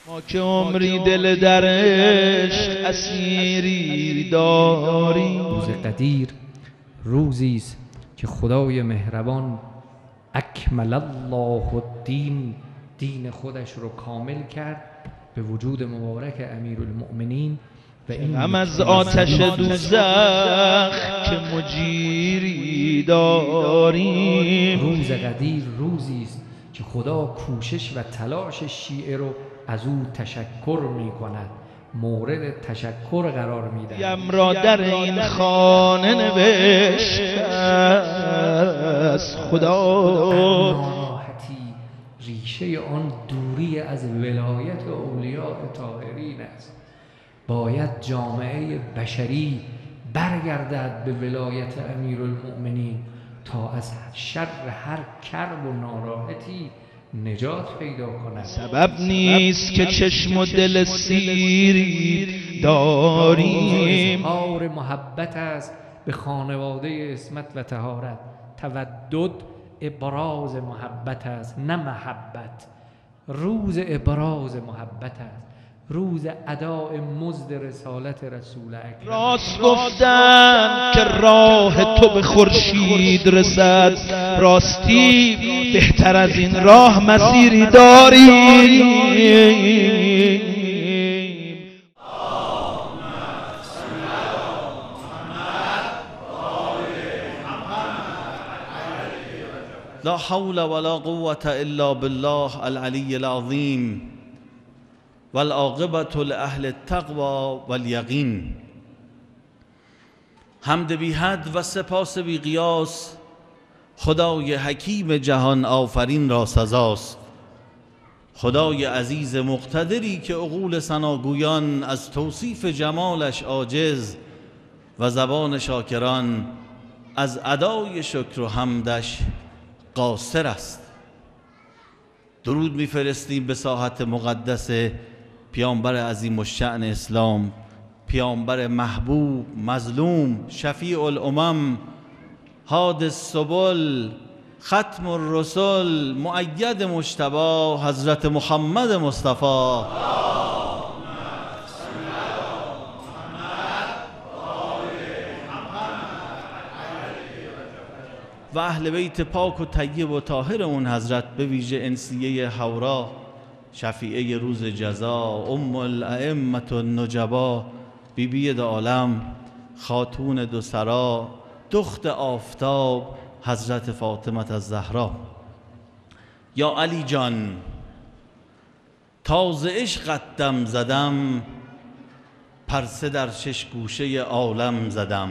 ما که عمری دل در عشق اسیری داریم. روز قدیر روزی است که خدای مهربان اکمل الله الدین، دین خودش رو کامل کرد به وجود مبارک امیرالمؤمنین و این هم از آتش دوزخ که مجیری داریم. روز قدیر روزی است که خدا کوشش و تلاش شیعه رو از او تشکر می کند، مورد تشکر قرار می دهد. یم را در این خانه نوشته از خدا ناراحتی ریشه آن دوری از ولایت اولیاء طاهرین است. باید جامعه بشری برگردد به ولایت امیرالمؤمنین تا از شر هر کرب و ناراحتی نجات پیدا کند. سبب نیست که چشم و دل سیری داریم. اظهار محبت است به خانواده عصمت و طهارت. تودد ابراز محبت است، نه محبت. روز ابراز محبت است، روز اداء مزد رسالت رسول اکرم. راست گفتن که راه تو به خورشید رسد، راستی بهتر از این راه مسیری داریم. لا حول ولا قوة الا بالله العلی العظیم والعاقبة لأهل التقوى والیقین. حمد بی حد و سپاس بی قیاس خدای حکیم جهان آفرین را سزاست. خدای عزیز مقتدری که عقول ثناگویان از توصیف جمالش عاجز و زبان شاکران از ادای شکر و حمدش قاصر است. درود میفرستیم به ساحت مقدس پیامبر عظیم الشأن اسلام، پیامبر محبوب، مظلوم، شفیع الامم، هادی السبل، ختم الرسل، مؤید مجتبی، حضرت محمد مصطفی. و اهل بیت پاک و طیب و طاهر اون حضرت، به ویژه انسیه حورا، شفیعه روز جزا، ام الائمة النجبا، بیبی دو عالم، خاتون دو سرا، دخت آفتاب، حضرت فاطمه الزهرا. یا علی جان تاز عشقت دم زدم، پرسه در شش گوشه عالم زدم.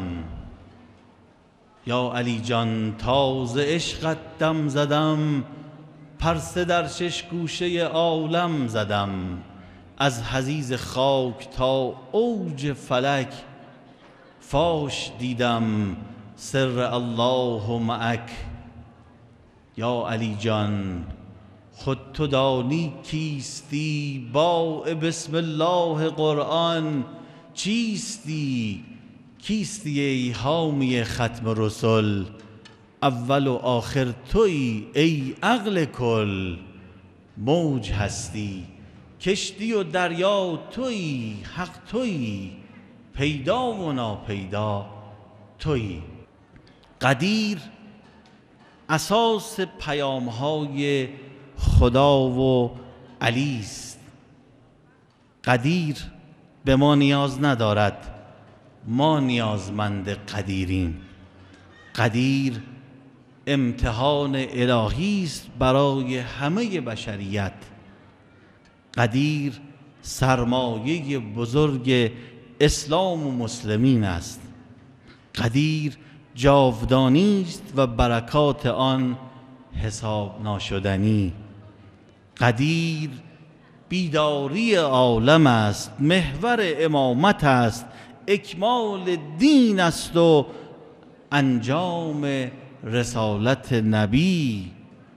یا علی جان تاز عشقت دم زدم، پرسه در شش گوشه عالم زدم. از حضیض خاک تا اوج فلک، فاش دیدم سر الله معک. یا علی جان خود تو دانی کیستی، با بسم الله قرآن چیستی. کیستی ای حامی ختم رسل، اول و آخر تویی ای عقل کل. موج هستی، کشتی و دریا تویی، حق تویی، پیدا و ناپیدا تویی. قدیر اساس پیام‌های خدا و علی است. قدیر به ما نیاز ندارد، ما نیازمند قدیریم. قدیر امتحان الهی است برای همه بشریت. قدیر سرمایه بزرگ اسلام و مسلمین است. قدیر جاودانی است و برکات آن حساب ناشدنی. قدیر بیداری عالم است، محور امامت است، اکمال دین است و انجام رسالت نبی.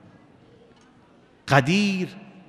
قدیر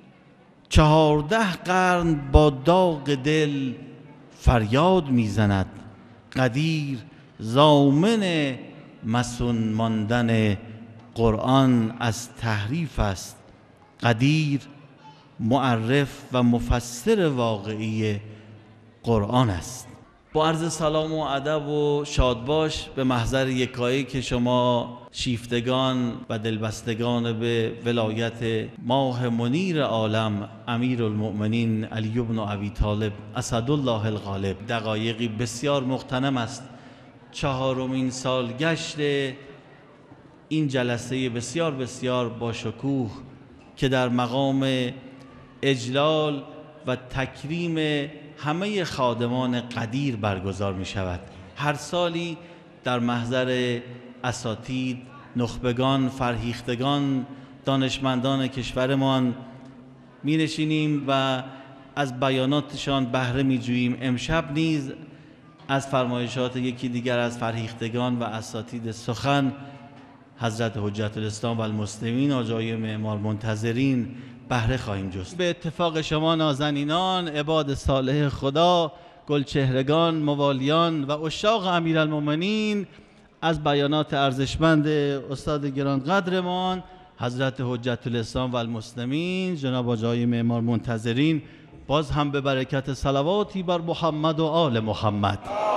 14 قرن با داغ دل فریاد میزند. قدیر ضامن مسون ماندن قرآن از تحریف است. قدیر معرف و مفسر واقعی قرآن است. با عرض سلام و ادب و شادباش به محضر یکایی که شما شیفتگان و دلبستگان به ولایت ماه منیر عالم امیرالمؤمنین علی بن ابی طالب اسدالله الغالب، دقایقی بسیار مغتنم است. 4مین سالگشت این جلسه بسیار بسیار با شکوه که در مقام اجلال و تکریم همه خادمان قدیر برگزار می شود. هر سالی در محضر اساتید، نخبگان، فرهیختگان، دانشمندان کشورمان می نشینیم و از بیاناتشان بهره می جوییم. امشب نیز از فرمایشات یکی دیگر از فرهیختگان و اساتید سخن حضرت حجت الاسلام و المسلمین آجای معمار منتظرین بهره خواهیم جست. به اتفاق شما نازنینان، عباد صالح خدا، گلچهرگان، موالیان و عشاق امیرالمؤمنین، از بیانات ارزشمند استاد گرانقدرمان حضرت حجت الاسلام و المسلمین جناب آجای معمار منتظرین، باز هم به برکت صلواتی بر محمد و آل محمد.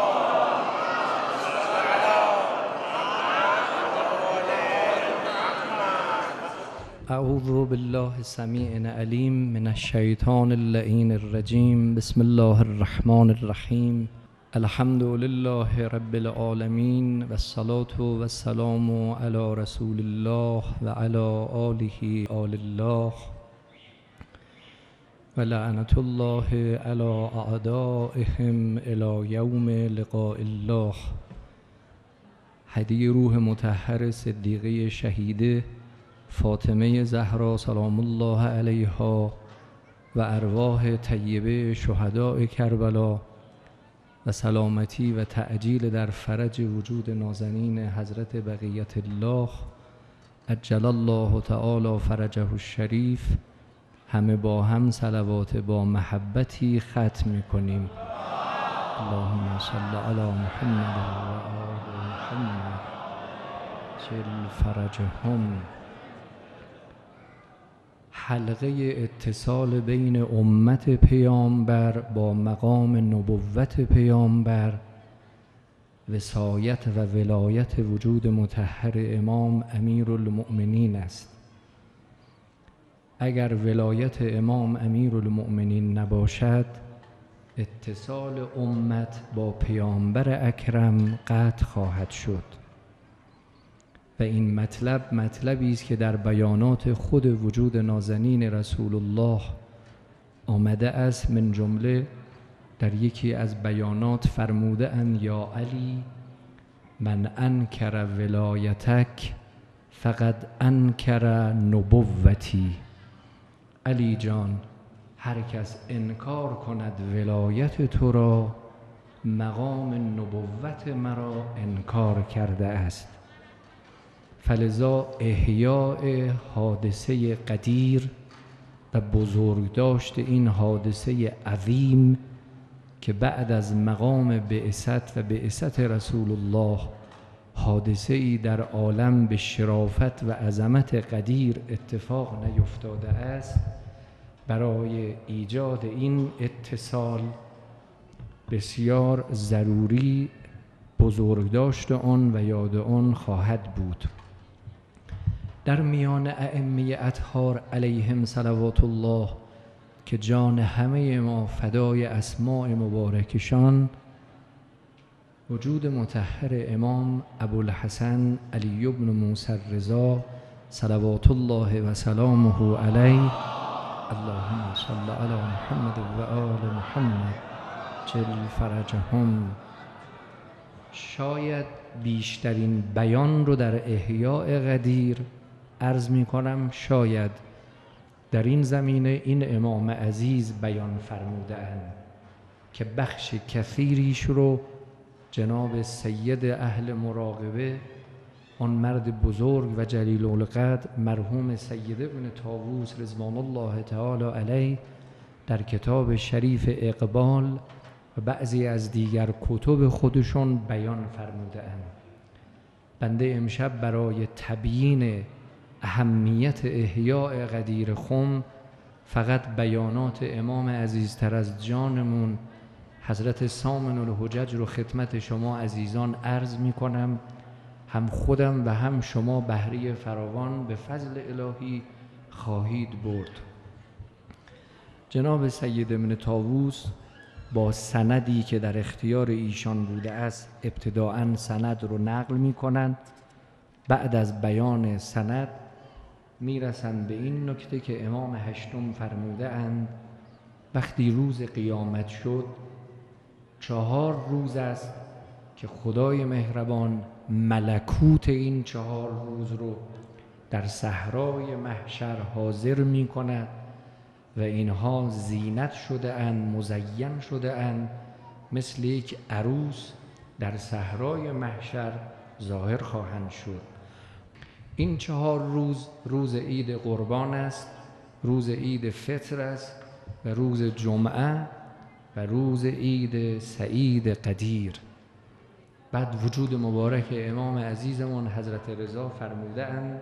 اعوذ بالله السمیع العلیم من الشیطان اللعین الرجیم. بسم الله الرحمن الرحیم. الحمد لله رب العالمین و الصلاة و السلام علی رسول الله و علی آله آل الله و لعنت الله علی اعدائهم الی یوم لقاء الله. هدیه روح مطهر صدیقه شهیده فاطمه زهرا سلام الله علیها و ارواح طیبه شهداء کربلا و سلامتی و تعجیل در فرج وجود نازنین حضرت بقیت الله عجل الله تعالی فرجه الشریف، همه با هم صلوات با محبتی ختم می‌کنیم. اللهم صل علی محمد و آل محمد جل فرجهم. حلقه اتصال بین امت پیامبر با مقام نبوت پیامبر، وصایت و ولایت وجود مطهر امام امیرالمؤمنین است. اگر ولایت امام امیرالمؤمنین نباشد، اتصال امت با پیامبر اکرم قطع خواهد شد و این مطلب مطلبی است که در بیانات خود وجود نازنین رسول الله آمده است. من جمله در یکی از بیانات فرموده اند یا علی من انکر ولایتک فقد انکر نبوتی. علی جان، هر کس انکار کند ولایت تو را، مقام نبوت مرا انکار کرده است. فلذا احیاء حادثه قدیر و بزرگداشت این حادثه عظیم که بعد از مقام بعثت و بعثت رسول الله حادثه ای در عالم به شرافت و عظمت قدیر اتفاق نیفتاده است، برای ایجاد این اتصال بسیار ضروری بزرگداشت آن و یاد آن خواهد بود. در میان ائمه اطهار علیهم صلوات الله که جان همه ما فدای اسماء مبارکشان، وجود مطهر امام ابوالحسن علی بن موسی الرضا صلوات الله و سلامه علیه، اللهم صل علی محمد و آل محمد جل فرجهم، شاید بیشترین بیان رو در احیاء قدیر عرض می کنم، شاید در این زمینه این امام عزیز بیان فرموده اند که بخش کثیریش رو جناب سید اهل مراقبه، آن مرد بزرگ و جلیل القدر مرحوم سید ابن طاووس رضوان الله تعالی علیه در کتاب شریف اقبال و بعضی از دیگر کتب خودشون بیان فرموده اند. بنده امشب برای تبیین اهمیت احیاء قدیر خم فقط بیانات امام عزیزتر از جانمون حضرت سامن الحجج رو خدمت شما عزیزان عرض می کنم. هم خودم و هم شما بهره فراوان به فضل الهی خواهید برد. جناب سید ابن طاووس با سندی که در اختیار ایشان بوده است ابتداءً سند رو نقل می کنند. بعد از بیان سند می رسند به این نکته که امام هشتم فرموده اند وقتی روز قیامت شد 4 روز است که خدای مهربان ملکوت این 4 روز رو در صحرای محشر حاضر می کند و اینها زینت شده اند، مزین شده اند، مثل یک عروس در صحرای محشر ظاهر خواهند شد. این 4 روز، روز عید قربان است، روز عید فطر است و روز جمعه و روز عید سعید قدیر. بعد وجود مبارک امام عزیزمون حضرت رضا فرموده اند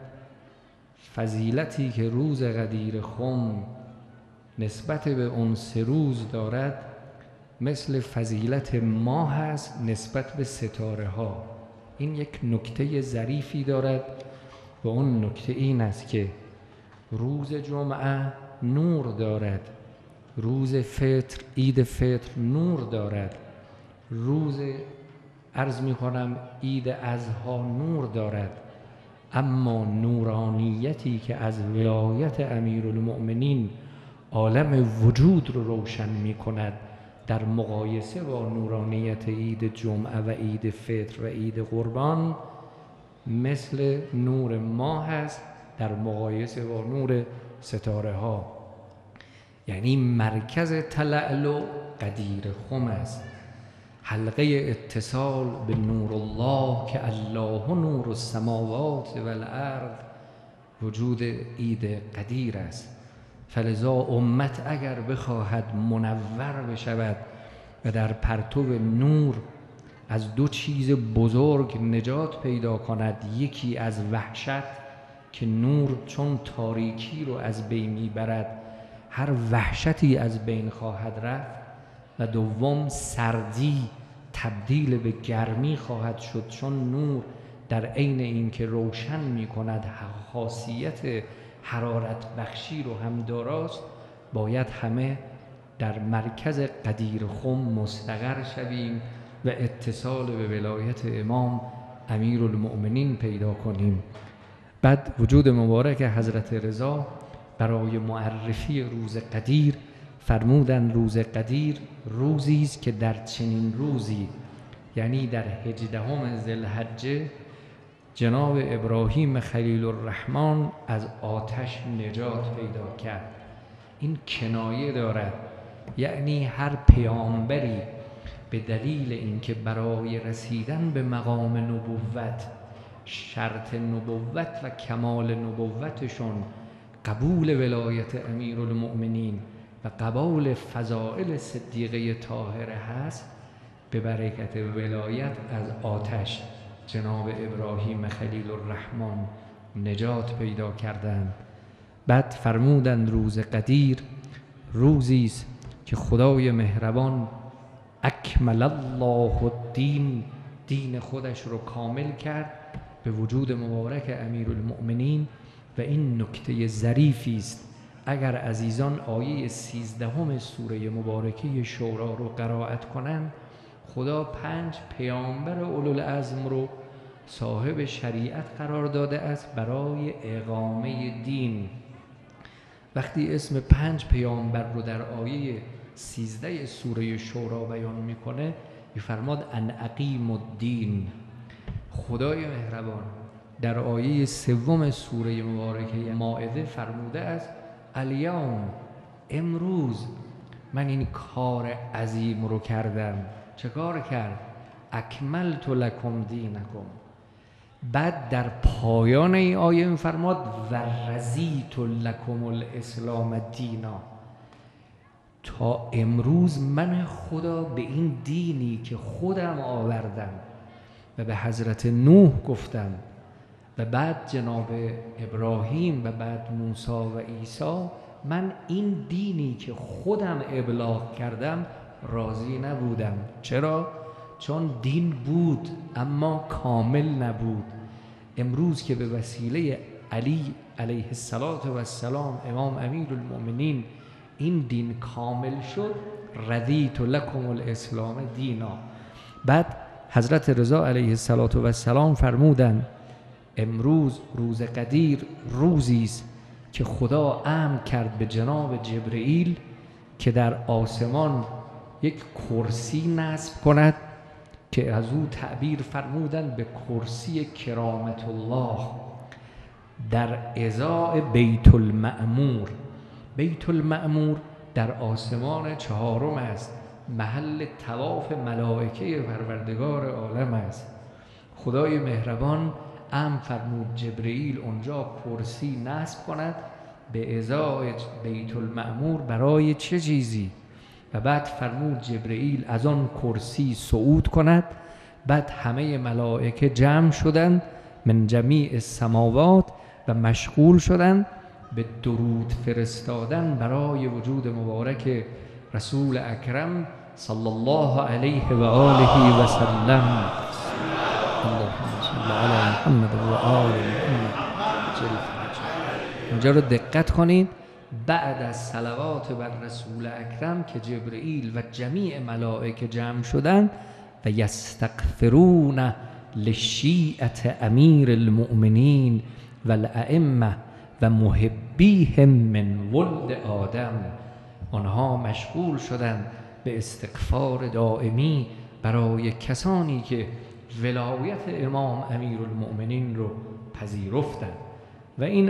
فضیلتی که روز قدیر خم نسبت به اون 3 روز دارد مثل فضیلت ماه است نسبت به ستاره ها. این یک نکته ظریفی دارد و اون نکته این است که روز جمعه نور دارد، روز فطر، عید فطر نور دارد، روز عرض می کنم عید اضحی نور دارد، اما نورانیتی که از ولایت امیرالمؤمنین عالم وجود رو روشن می کند در مقایسه با نورانیت عید جمعه و عید فطر و عید قربان مثل نور ماه است در مقایسه با نور ستاره ها. یعنی مرکز تلألؤ قدیر خم است، حلقه اتصال به نور الله که الله نور السماوات و الارض وجود عید قدیر است. فلذا امت اگر بخواهد منور بشود و در پرتو نور از 2 چیز بزرگ نجات پیدا کند، یکی از وحشت که نور چون تاریکی رو از بین میبرد هر وحشتی از بین خواهد رفت، و دوم سردی تبدیل به گرمی خواهد شد چون نور در عین اینکه روشن می کند خاصیت حرارت بخشی رو هم داراست. باید همه در مرکز قدیر خم مستقر شویم و اتصال به ولایت امام امیرالمؤمنین پیدا کنیم. بعد وجود مبارک حضرت رضا برای معرفی روز قدیر فرمودن روز قدیر روزی است که در چنین روزی، یعنی در 18 ذوالحجه، جناب ابراهیم خلیل الرحمن از آتش نجات پیدا کرد. این کنایه دارد، یعنی هر پیامبری به دلیل اینکه برای رسیدن به مقام نبوت شرط نبوت و کمال نبوتشون قبول ولایت امیرالمؤمنین و قبول فضائل صدیقه طاهره هست، به برکت ولایت از آتش جناب ابراهیم خلیل الرحمن نجات پیدا کردند. بعد فرمودند روز قدیر روزی است که خدای مهربان اکمل الله الدین، دین خودش رو کامل کرد به وجود مبارک امیرالمؤمنین. و این نکته ظریفی است، اگر عزیزان آیه 13 سوره مبارکه شورا رو قرائت کنند، خدا 5 پیامبر اولوالعزم رو صاحب شریعت قرار داده است برای اقامه دین. وقتی اسم 5 پیامبر رو در آیه 13 سوره شورا بیان میکنه، میفرماد ان اقیم الدین. خدای مهربان در آیه 3 سوره مبارکه مائده فرموده است الیوم، امروز من این کار عظیم رو کردم. چه کار کرد؟ اکملت لکم دینکم. بعد در پایان این آیه میفرماد و رضیت لکم الاسلام دینا. تا امروز من خدا به این دینی که خودم آوردم و به حضرت نوح گفتم و بعد جناب ابراهیم و بعد موسی و عیسی من این دینی که خودم ابلاغ کردم راضی نبودم. چرا؟ چون دین بود اما کامل نبود. امروز که به وسیله علی علیه السلام امام امیر المؤمنین این دین کامل شد، رضیت لکم الاسلام دینا. بعد حضرت رضا علیه السلام فرمودند امروز روز قدیر روزی است که خدا امر کرد به جناب جبرئیل که در آسمان یک کرسی نصب کند که از او تعبیر فرمودند به کرسی کرامت الله در ازاء بیت المعمور. بیت المعمور در آسمان چهارم است، محل طواف ملائکه پروردگار عالم است. خدای مهربان امر فرمود جبرئیل اونجا کرسی نصب کند به ازای بیت المعمور. برای چه چیزی؟ و بعد فرمود جبرئیل از آن کرسی صعود کند. بعد همه ملائکه جمع شدند من جمیع السماوات و مشغول شدند به درود فرستادن برای وجود مبارک رسول اکرم صلی الله علیه و آله و سلم. اللهم صل علی محمد و آل محمد. اینجا رو دقت کنید. بعد از صلوات بر رسول اکرم که جبرئیل و جمیع ملائکه جمع شدند و یستغفرون لشیعة امیر المؤمنین و الائمه و محبیهم من ولد آدم، آنها مشغول شدند به استغفار دائمی برای کسانی که ولایت امام امیر المؤمنین رو پذیرفتند. و این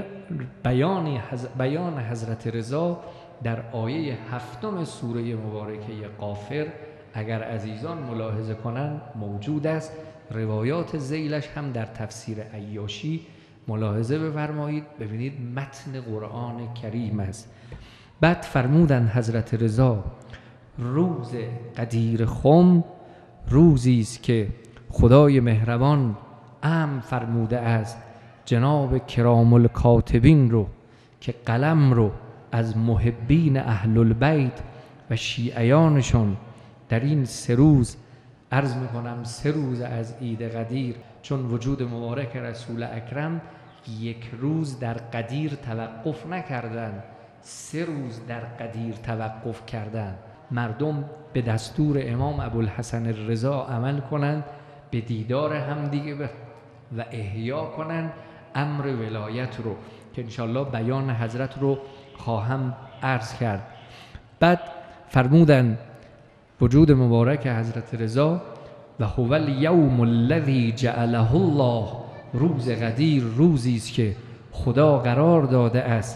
بیان حضرت رضا در آیه 7 سوره مبارکه غافر اگر عزیزان ملاحظه کنند موجود است. روایات ذیلش هم در تفسیر عیاشی ملاحظه بفرمایید، ببینید متن قرآن کریم است. بعد فرمودند حضرت رضا روز قدیر خم روزی است که خدای مهربان امر فرموده است جناب کرام الکاتبین رو که قلم رو از محبین اهل البیت و شیعیانشون در این 3 روز، عرض میکنم 3 روز از عید قدیر، چون وجود مبارک رسول اکرم 1 روز در قدیر توقف نکردند، 3 روز در قدیر توقف کردند. مردم به دستور امام ابوالحسن الرضا عمل کنند، به دیدار همدیگه و احیا کنند امر ولایت رو که انشالله بیان حضرت رو خواهم عرض کرد. بعد فرمودن وجود مبارک حضرت رضا و هو الیوم الذی جعله الله، روز قدیر روزی است که خدا قرار داده است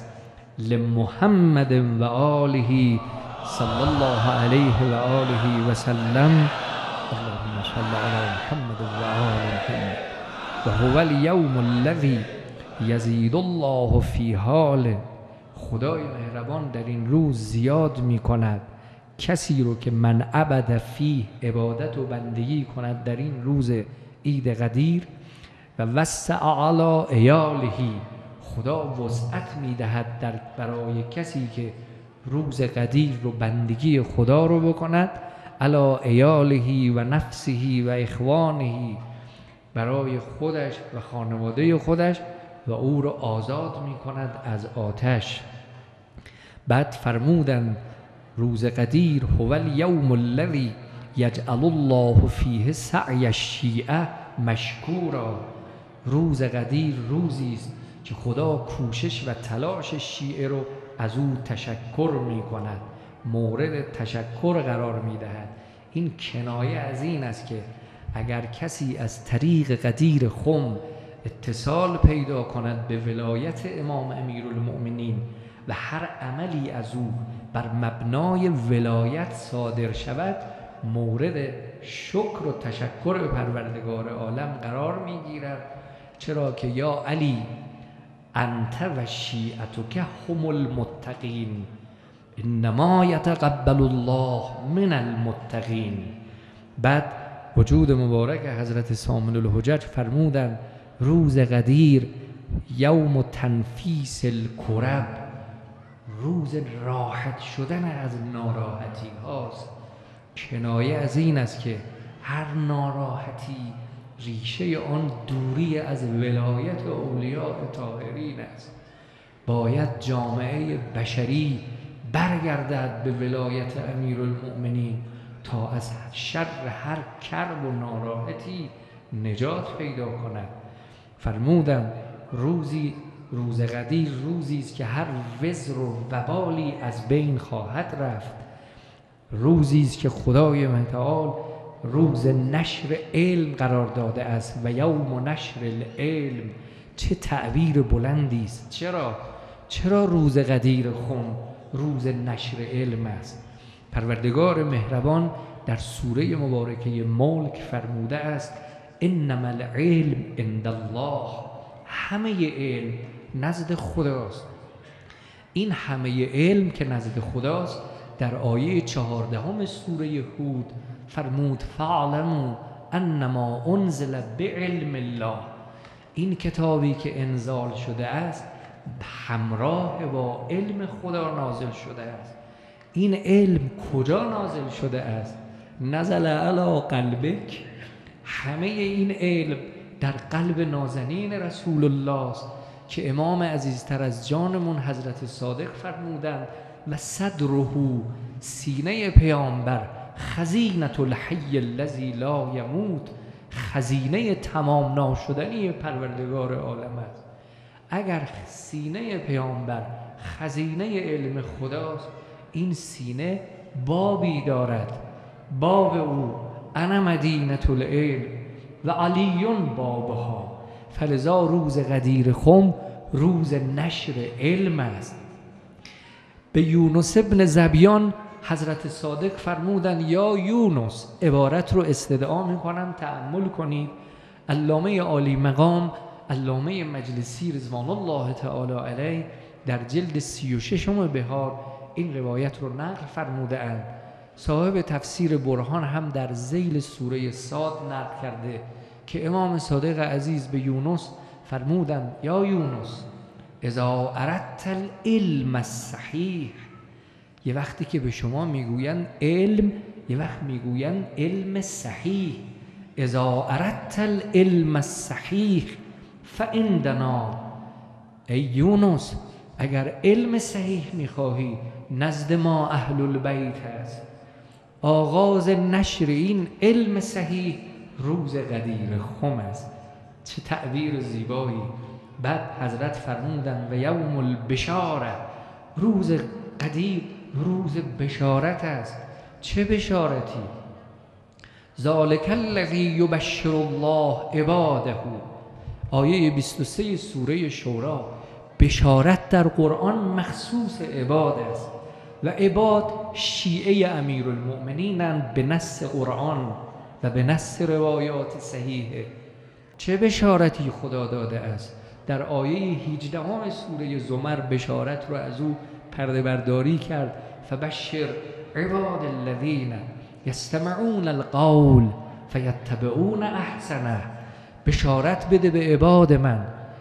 لمحمد و آله صلی الله علیه و آله و سلم. اللهم صل علی محمد و آل محمد. و هو الیوم الذی یزید الله فی حال، خدای مهربان در این روز زیاد می کند کسی رو که من عبد فیه، عبادت و بندگی کند در این روز عید قدیر. و وسع علی عیاله، خدا وسعت می دهد برای کسی که روز قدیر رو بندگی خدا رو بکند، علی عیاله و نفسه و اخوانه، برای خودش و خانواده خودش و او رو آزاد می کند از آتش. بعد فرمودن روز قدیر هو الیوم الذی یجعل الله فیه سعی الشیعه مشکورا، روز قدیر روزی است که خدا کوشش و تلاش شیعه رو از او تشکر می کند، مورد تشکر قرار می دهد. این کنایه از این است که اگر کسی از طریق قدیر خم اتصال پیدا کند به ولایت امام امیرالمؤمنین و هر عملی از او بر مبنای ولایت صادر شود، مورد شکر و تشکر به پروردگار عالم قرار میگیرد. چرا که یا علی انت و شیعتک هم المتقین انما یتقبل الله من المتقین. بعد وجود مبارک حضرت سامن الحجج فرمودند روز قدیر یوم تنفیس الکرب، روز راحت شدن از ناراحتی هاست. کنایه از این است که هر ناراحتی ریشه آن دوری از ولایت اولیاء طاهرین است. باید جامعه بشری برگردد به ولایت امیرالمؤمنین تا از شر هر کرب و ناراحتی نجات پیدا کند. فرمودم روز قدیر روزی است که هر وزر و وبالی از بین خواهد رفت. روزی است که خدای متعال روز نشر علم قرار داده است و یوم نشر العلم. چه تعبیر بلندی است. چرا روز قدیر خم روز نشر علم است؟ پروردگار مهربان در سوره مبارکه ملک فرموده است انما العلم عند الله. همه علم نزد خداست. این همه علم که نزد خداست در آیه 14 سوره هود فرمود فاعلموا انما انزل بعلم الله. این کتابی که انزال شده است همراه با علم خدا نازل شده است. این علم کجا نازل شده است؟ نزل علی قلبک. همه این علم در قلب نازنین رسول الله است که امام عزیزتر از جانمون حضرت صادق فرمودند و صدره، سینه پیامبر، خزینة الحی الذی لا یموت، خزینه تمام ناشدنی پروردگار عالم است. اگر سینه پیامبر خزینه علم خداست، این سینه بابی دارد. باب او انا مدینة العلم و علیون بابها. فلذا روز قدیر خم روز نشر علم است. به یونس ابن زبیان حضرت صادق فرمودن یا یونس. عبارت رو استدعا میکنم تأمل کنید. علامه عالی مقام علامه مجلسی رضوان الله تعالی علیه در جلد 36 بهار این روایت رو نقل فرموده اند. صاحب تفسیر برهان هم در ذیل سوره صاد نقل کرده که امام صادق عزیز به یونس فرمودند یا یونس اذا اردت العلم الصحیح. یه وقتی که به شما میگوین علم، یه وقت میگوین علم صحیح. اذا اردت العلم الصحیح فعندنا. ای یونس اگر علم صحیح میخواهی نزد ما اهل البیت است. آغاز نشر این علم صحیح روز قدیر خم است. چه تعبیر زیبایی. بعد حضرت فرمودند و یوم البشاره. روز قدیر روز بشارت است. چه بشارتی؟ ذالک الذی یبشر الله عباده. آیه 23 سوره شورا. بشارت در قرآن مخصوص عباد است و عباد شیعه امیرالمؤمنینند به نص قرآن و به نص روایات صحیحه. چه بشارتی خدا داده است؟ در آیه 18 سوره زمر بشارت رو از او پرده برداری کرد. فبشر عباد الذین یستمعون القول فیتبعون احسنه. بشارت بده به عباد من.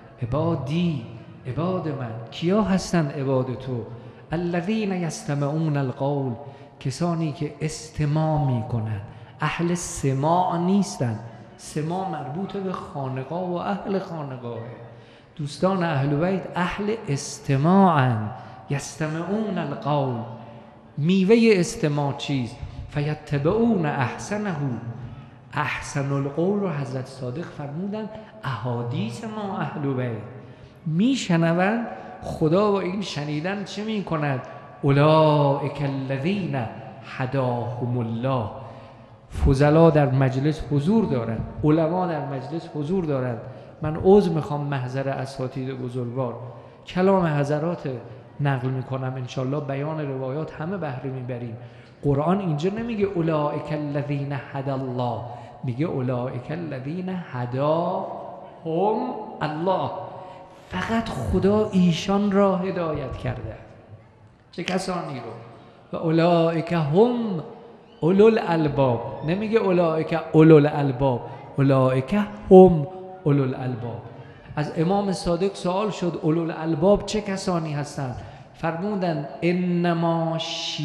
عباد من کیا هستن عباد تو؟ الذین یستمعون القول، کسانی که استماع میکنن. اهل سماع نیستن. سماع مربوط به خانقاه و اهل خانقاه. دوستان اهل بیت اهل استماعن. یستمعون القول. میوه استماع چیست؟ فیتبعون احسنه. احسن القول رو حضرت صادق فرمودن احادیث ما اهل بیت. میشنوند. خدا با این شنیدن چه میکند؟ اولئک الذین هداهم الله. فضلا در مجلس حضور دارند، علما در مجلس حضور دارند. من عذر میخوام محضر اساتید بزرگوار. کلام حضرات نقل میکنم انشالله بیان روایات همه بهره میبریم. قرآن اینجا نمیگه اولئک الذین هدی الله، میگه اولئک الذین هداهم الله. فقط خدا ایشان را هدایت کرده. چه کسانی رو؟ و اولئک هم اولو الالباب. نمیگه اولئک اولو الالباب، اولئک هم اولو الالباب. از امام صادق سوال شد اولو الالباب چه کسانی هستند؟ فرمودن انما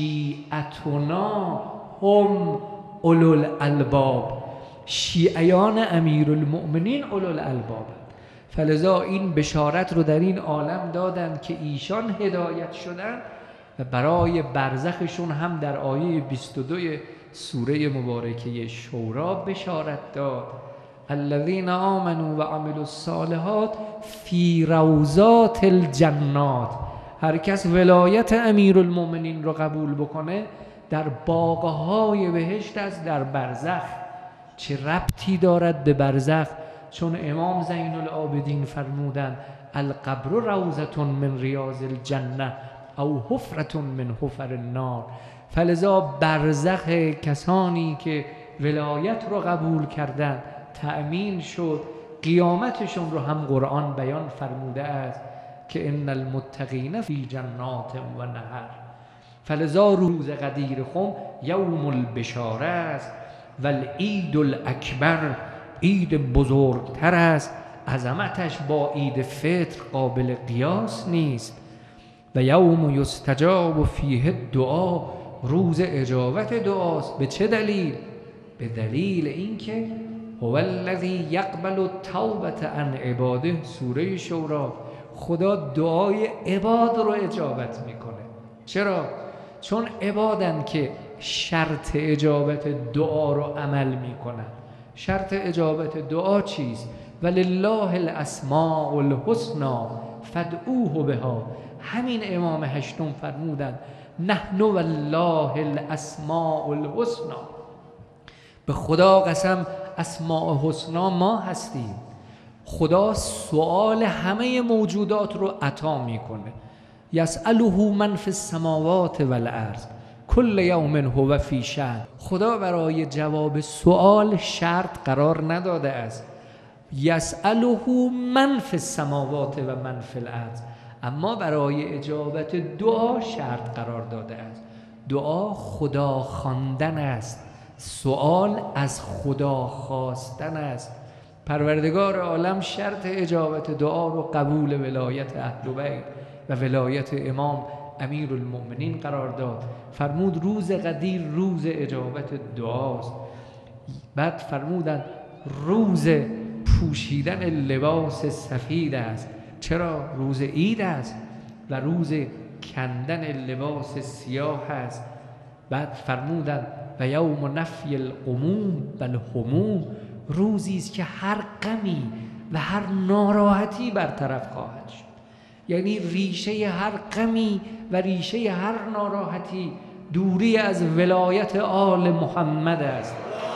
شیعتنا هم اولو الالباب، شیعیان امیرالمؤمنین اولو الالباب. فلذا این بشارت رو در این عالم دادن که ایشان هدایت شدن و برای برزخشون هم در آیه 22 سوره مبارکه شورا بشارت داد. الذین آمنوا و عملوا الصالحات فی روضات الجنات. هر کس ولایت امیرالمؤمنین رو قبول بکنه در باغهای بهشت است در برزخ. چه ربطی دارد به برزخ؟ چون امام زین العابدین فرمودند القبر روضة من ریاض الجنه او حفرة من حفر النار. فلذا برزخ کسانی که ولایت رو قبول کردند تأمین شد. قیامتشون رو هم قرآن بیان فرموده است که ان المتقین فی جنات و نهر. فلذا روز غدیر خم یوم البشاره است و العید الاکبر، عید بزرگتر است، عظمتش با عید فطر قابل قیاس نیست. و یوم یستجاب فیه الدعا، روز اجابت دعاست. به چه دلیل؟ به دلیل اینکه هو الذی یقبل التوبة عن عباده، سوره شورا. خدا دعای عباد رو اجابت میکنه. چرا؟ چون عبادن که شرط اجابت دعا رو عمل میکنن. شرط اجابت دعا چیست؟ ولله الاسماء الحسنى فادعوه بها. همین امام هشتم فرمودند نحن والله الاسماء الحسنى، به خدا قسم اسماء حسنا ما هستیم. خدا سؤال همه موجودات رو عطا میکنه. یسأله من فی السماوات والارض کل یوم هو فی شأن. خدا برای جواب سؤال شرط قرار نداده است. یسأله من فی السماوات و من فی الارض، اما برای اجابت دعا شرط قرار داده است. دعا خدا خواندن است، سؤال از خدا خواستن است. پروردگار عالم شرط اجابت دعا رو قبول ولایت اهل بیت و ولایت امام امیرالمؤمنین قرار داد. فرمود روز غدیر روز اجابت دعاست. بعد فرمودن روز پوشیدن لباس سفید است. چرا؟ روز عید است و روز کندن لباس سیاه است. بعد فرمودن و یوم نفی الغموم و الهموم، روزی است که هر غمی و هر ناراحتی برطرف خواهد شد. یعنی ریشه هر غمی و ریشه هر ناراحتی دوری از ولایت آل محمد است.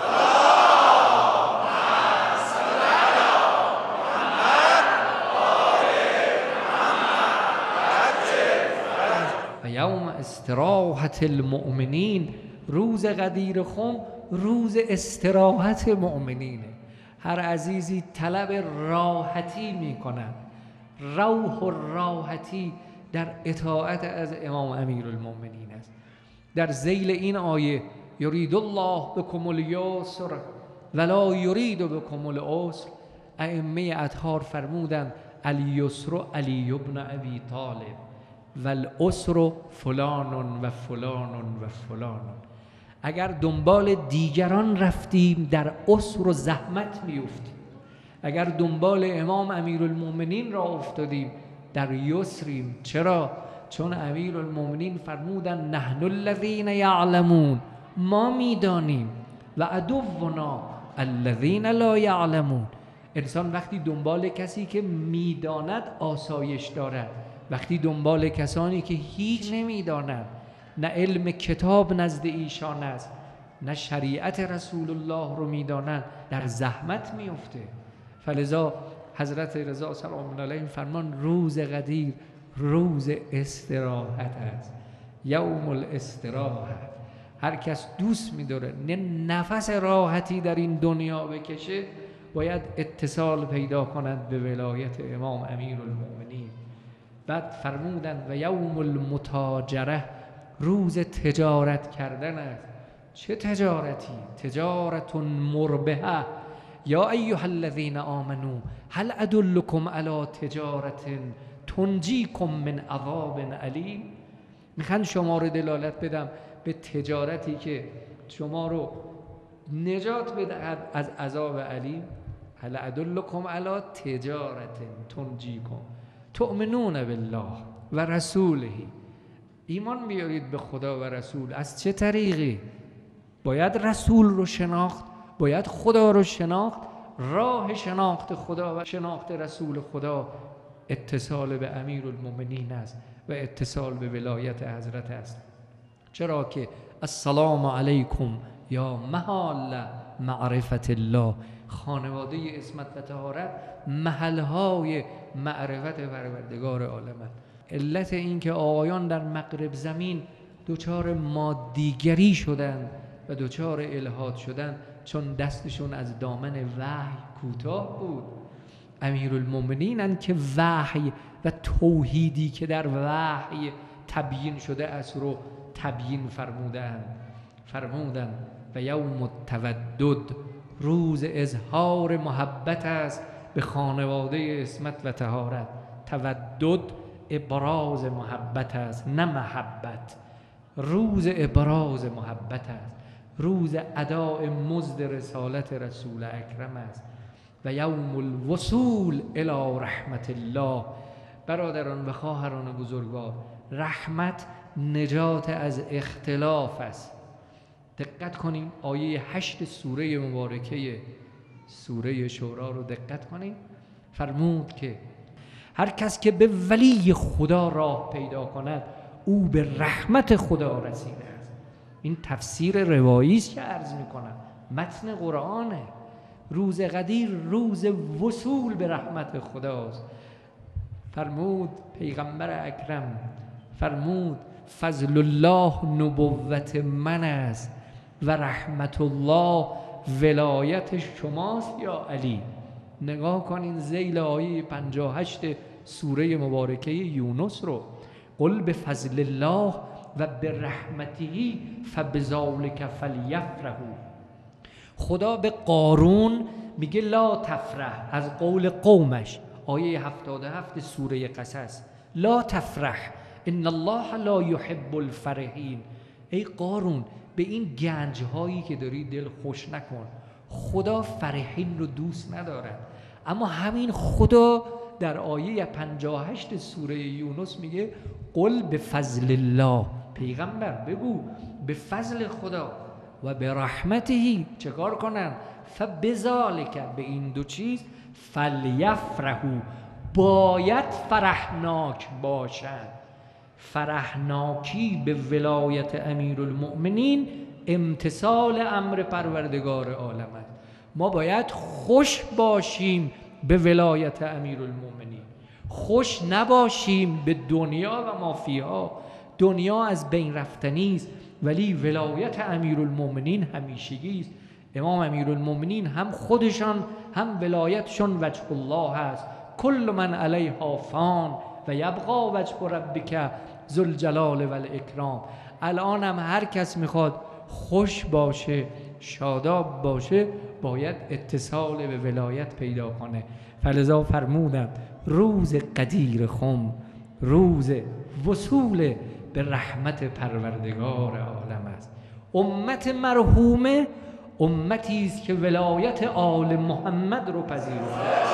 و یوم استراحت المؤمنین، روز غدیر خم روز استراحت مؤمنینه. هر عزیزی طلب راحتی میکنن، روح و راحتی در اطاعت از امام امیرالمؤمنین است. در ذیل این آیه یرید الله بکم الیسر ولا یرید بکم العسر، ائمه اطهار فرمودند الیسر علی ابن ابی طالب و العسر فلان و فلان و فلان. اگر دنبال دیگران رفتیم در عسر و زحمت میافتیم، اگر دنبال امام امیرالمؤمنین را افتادیم در یسریم. چرا؟ چون امیرالمؤمنین فرمودن نحن الذین یعلمون، ما میدانیم، و عدونا الذین لا یعلمون. انسان وقتی دنبال کسی که میداند آسایش دارد، وقتی دنبال کسانی که هیچ نمیدانند، نه علم کتاب نزد ایشان است نه شریعت رسول الله رو میدانند، در زحمت میفته. فلذا حضرت رضا سلام علیهم فرمان روز غدیر روز استراحت است، یوم الاستراحه. هر کس دوست می‌داره نفس راحتی در این دنیا بکشه باید اتصال پیدا کند به ولایت امام امیرالمؤمنین. بعد فرمودند و یوم المتاجره، روز تجارت کردن است. چه تجارتی؟ تجارت مربحه. یا ایها الذین آمنو هل ادلکم علی تجارت تنجیکم من عذاب علیم. میخوان شما رو دلالت بدم به تجارتی که شما رو نجات بدهد از عذاب علیم. هل ادلکم علی تجارت تنجیکم تؤمنون بالله و رسوله. ایمان بیارید به خدا و رسول. از چه طریقی؟ باید رسول رو شناخت، باید خدا رو شناخت. راه شناخت خدا و شناخت رسول خدا اتصال به امیرالمومنین است و اتصال به ولایت حضرت است. چرا که السلام علیکم یا محال معرفت الله، خانواده عصمت و طهارت محلهای معرفت پروردگار عالم. علت این که آقایان در مغرب زمین دوچار مادیگری شدند و دوچار الحاد شدند چون دستشون از دامن وحی کوتاه بود. امیرالمومنینن که وحی و توحیدی که در وحی تبیین شده است رو تبیین فرمودند و یوم التودد، روز اظهار محبت است به خانواده عصمت و طهارت. تودد ابراز محبت است نه محبت. روز ابراز محبت است، روز اداء مزد رسالت رسول اکرم است. و یوم الوصول الی رحمت الله. برادران و خواهران بزرگوار، رحمت نجات از اختلاف است. دقت کنیم آیه 8 سوره مبارکه سوره شورا رو دقت کنیم. فرمود که هر کس که به ولی خدا راه پیدا کند او به رحمت خدا رسیده است. این تفسیر روایی است که عرض میکنم، متن قرآنه. روز قدیر روز وصول به رحمت خداست. فرمود پیغمبر اکرم، فرمود فضل الله نبوت من است و رحمت الله ولایت شماست یا علی. نگاه کنین ذیل آیه 58 سوره مبارکه یونس رو. قل بفضل الله و برحمته فبذلک فلیفرحوا. خدا به قارون میگه لا تفرح، از قول قومش، آیه 77 سوره قصص. لا تفرح ان الله لا يحب الفرحین. ای قارون به این گنج هایی که داری دل خوش نکن، خدا فرحین رو دوست ندارد. اما همین خدا در آیه 58 سوره یونس میگه قل بفضل الله. پیغمبر بگو به فضل خدا و به رحمتهی چه کار کنن؟ فبذالک، به این دو چیز، فلیفرحوا، باید فرحناک باشند. فرحناکی به ولایت امیرالمؤمنین امتثال امر پروردگار عالم است. ما باید خوش باشیم به ولایت امیرالمؤمنین، خوش نباشیم به دنیا و ما فیها. دنیا از بین رفتنی است ولی ولایت امیرالمؤمنین همیشگی است. امام امیرالمؤمنین هم خودشان هم ولایتشون وجه الله است. کل من علیها فان و یبقى وجه ربک ذوالجلال و الاکرام. الان هم هر کس میخواد خوش باشه، شاداب باشه، باید اتصال به ولایت پیدا کنه. فلذا فرمودم روز قدیر خم، روز وصول به رحمت پروردگار عالم است. امت مرحومه امتی است که ولایت آل محمد رو پذیرفته.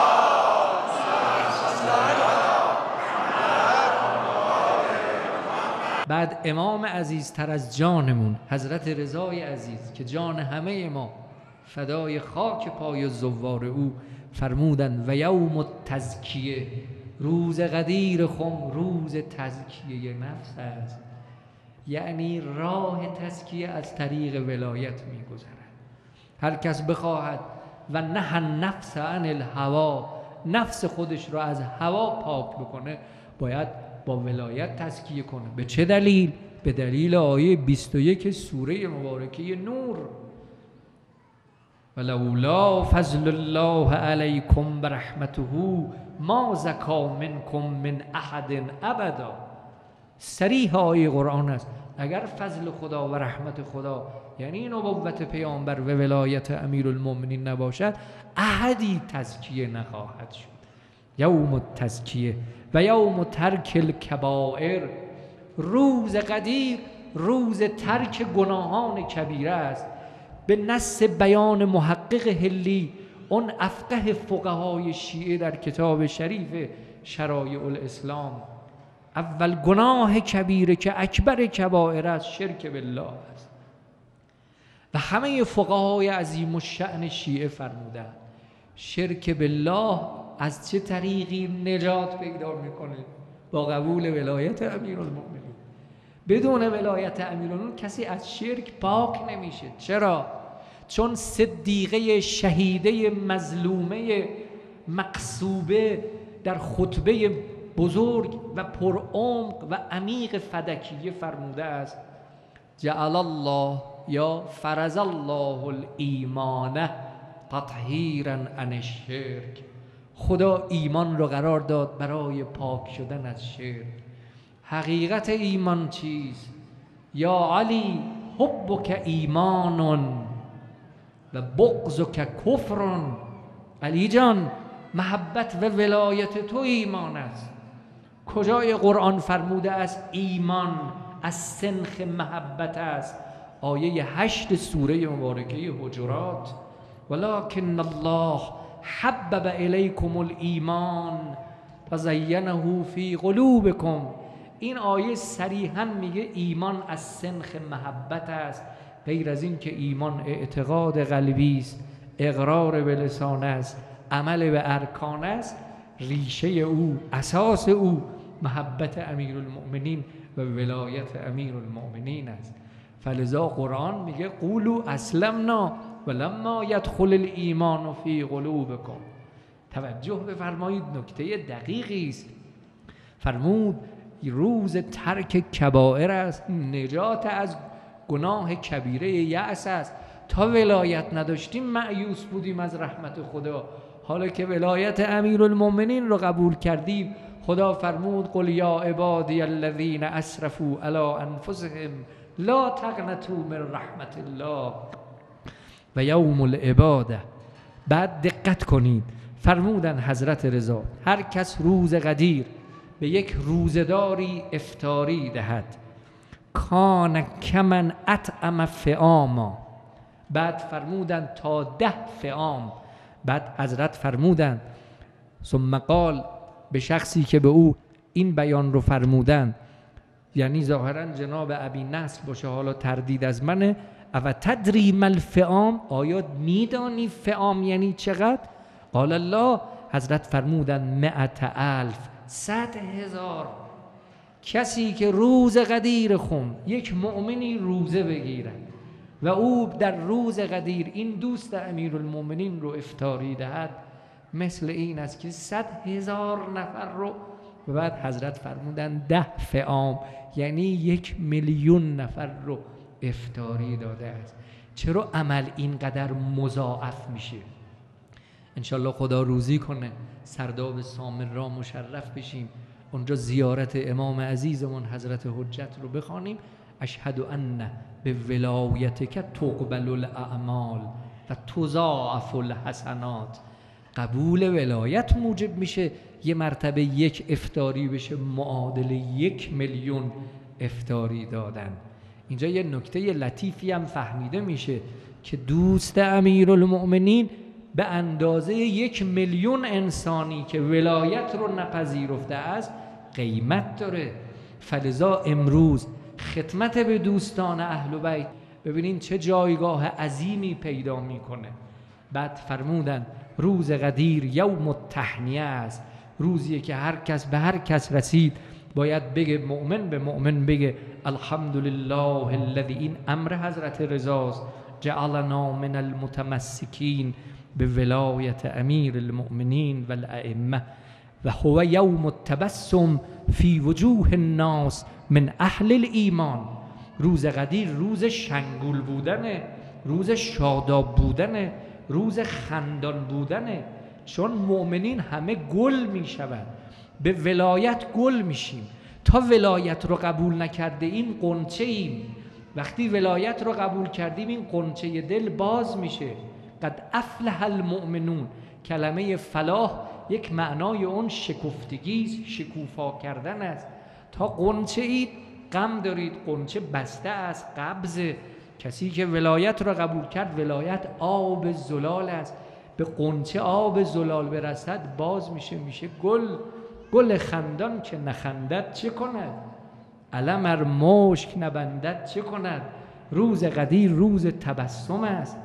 بعد امام عزیزتر از جانمون حضرت رضای عزیز که جان همه ما فدای خاک پای زوار او، فرمودند و یوم التزکیه، روز قدیر خم روز تزکیه نفس است. یعنی راه تزکیه از طریق ولایت می‌گذرد. هر کس بخواهد و نه نفس عن الهوا، نفس خودش رو از هوا پاک بکنه، باید با ولایت تزکیه کنه. به چه دلیل؟ به دلیل آیه 21 سوره مبارکه نور. ولولا فضل الله علیکم برحمته ما زکا منکم من احد ابدا. صریح آیه قرآن است. اگر فضل خدا و رحمت خدا یعنی نبوت پیامبر و ولایت امیرالمؤمنین نباشد، احدی تزکیه نخواهد شد. یوم التزکیه و یوم ترک الکبائر. روز قدیر روز ترک گناهان کبیره است. به نص بیان محقق حلی، اون افقه فقهای شیعه در کتاب شریف شرایع الاسلام، اول گناه کبیره که اکبر کبائر است شرک بالله است. و همه فقهای عظیم الشأن شیعه فرمودند شرک بالله از چه طریقی نجات پیدا میکنه؟ با قبول ولایت امیرالمؤمنین. بدون ولایت امیرالمؤمنین کسی از شرک پاک نمیشه. چرا؟ چون صدیقه شهیده مظلومه مقصوبه در خطبه بزرگ و پرعمق و عمیق فدکیه فرموده است جعل الله یا فرض الله الایمان تطهیرا عن الشرک. خدا ایمان رو قرار داد برای پاک شدن از شرک. حقیقت ایمان چیست؟ یا علی حبک ایمان و بغضک کفر. علی جان محبت و ولایت تو ایمان است. کجای قرآن فرموده است ایمان از سنخ محبت است؟ آیه 8 سوره مبارکه حجرات. ولکن الله حبب الیکم الایمان و زینه فی قلوبکم. این آیه صریحا میگه ایمان از سنخ محبت است. غیر از این که ایمان اعتقاد قلبی است، اقرار به لسان است، عمل به ارکان است، ریشه او، اساس او محبت امیرالمؤمنین و ولایت امیرالمؤمنین است. فلذا قرآن میگه قولوا اسلمنا ولما یدخل الایمان فی قلوبکم. توجه بفرمایید، نکته دقیقی است. فرمود روز ترک کبائر است، نجات از گناه کبیره یأس است. تا ولایت نداشتیم مایوس بودیم از رحمت خدا. حالا که ولایت امیرالمؤمنین رو قبول کردیم، خدا فرمود قل یا عبادی الذین اسرفوا علی انفسهم لا تقنطوا من رحمت الله و یوم العباده. بعد دقت کنید، فرمودن حضرت رضا هر کس روز قدیر به یک روزداری افطاری دهد کان کمن اطعم فعاما. بعد فرمودن تا 10 فعام. بعد حضرت فرمودن ثم قال به شخصی که به او این بیان رو فرمودن، یعنی ظاهرا جناب ابی نصر باشه، حالا تردید از منه، او تدری ما الفعام، آیا میدانی فعام یعنی چقدر؟ قال الله، حضرت فرمودن 100,000 100,000. کسی که روز قدیر خون یک مؤمنی روزه بگیرد و او در روز قدیر این دوست امیرالمؤمنین رو افطاری دهد، مثل این است که 100,000 نفر رو. و بعد حضرت فرمودن 10 فعام یعنی 1,000,000 نفر رو افطاری داده است. چرا عمل اینقدر مضاعف میشه؟ انشالله خدا روزی کنه سرداب سامر را مشرف بشیم، اونجا زیارت امام عزیزمون حضرت حجت رو بخوانیم. اشهد ان به ولایتک تقبل الاعمال و تضاعف الحسنات. قبول ولایت موجب میشه یه مرتبه یک افطاری بشه معادل 1,000,000 افطاری دادن. اینجا یه نکته لطیفی هم فهمیده میشه که دوست امیرالمؤمنین به اندازه 1,000,000 انسانی که ولایت رو نپذیرفته است قیمت داره. فلذا امروز خدمت به دوستان اهل بیت ببینین چه جایگاه عظیمی پیدا میکنه. بعد فرمودن روز قدیر یوم التهنیه است، روزیه که هر کس به هر کس رسید باید بگه، مؤمن به مؤمن بگه الحمدلله الذی، این امر حضرت رضاست، جعلنا من المتمسکین به ولایت امیر المؤمنین و الائمه و هو یوم التبسم فی وجوه الناس من اهل الایمان. روز قدیر روز شنگول بودنه، روز شاداب بودنه، روز خندان بودنه، چون مؤمنین همه گل میشوند، به ولایت گل میشیم. تا ولایت رو قبول نکرده این قنچه ایم، وقتی ولایت رو قبول کردیم این قنچه دل باز میشه. قد افلح المؤمنون، کلمه فلاح یک معنای اون شکفتگی، شکوفا کردن است. تا غنچه اید غم دارید، غنچه بسته است، قبض. کسی که ولایت را قبول کرد، ولایت آب زلال است. به غنچه آب زلال برسد باز میشه گل خندان که نخندد چه کند؟ علم ار مشک نبندد چه کند؟ روز قدیر روز تبسم است.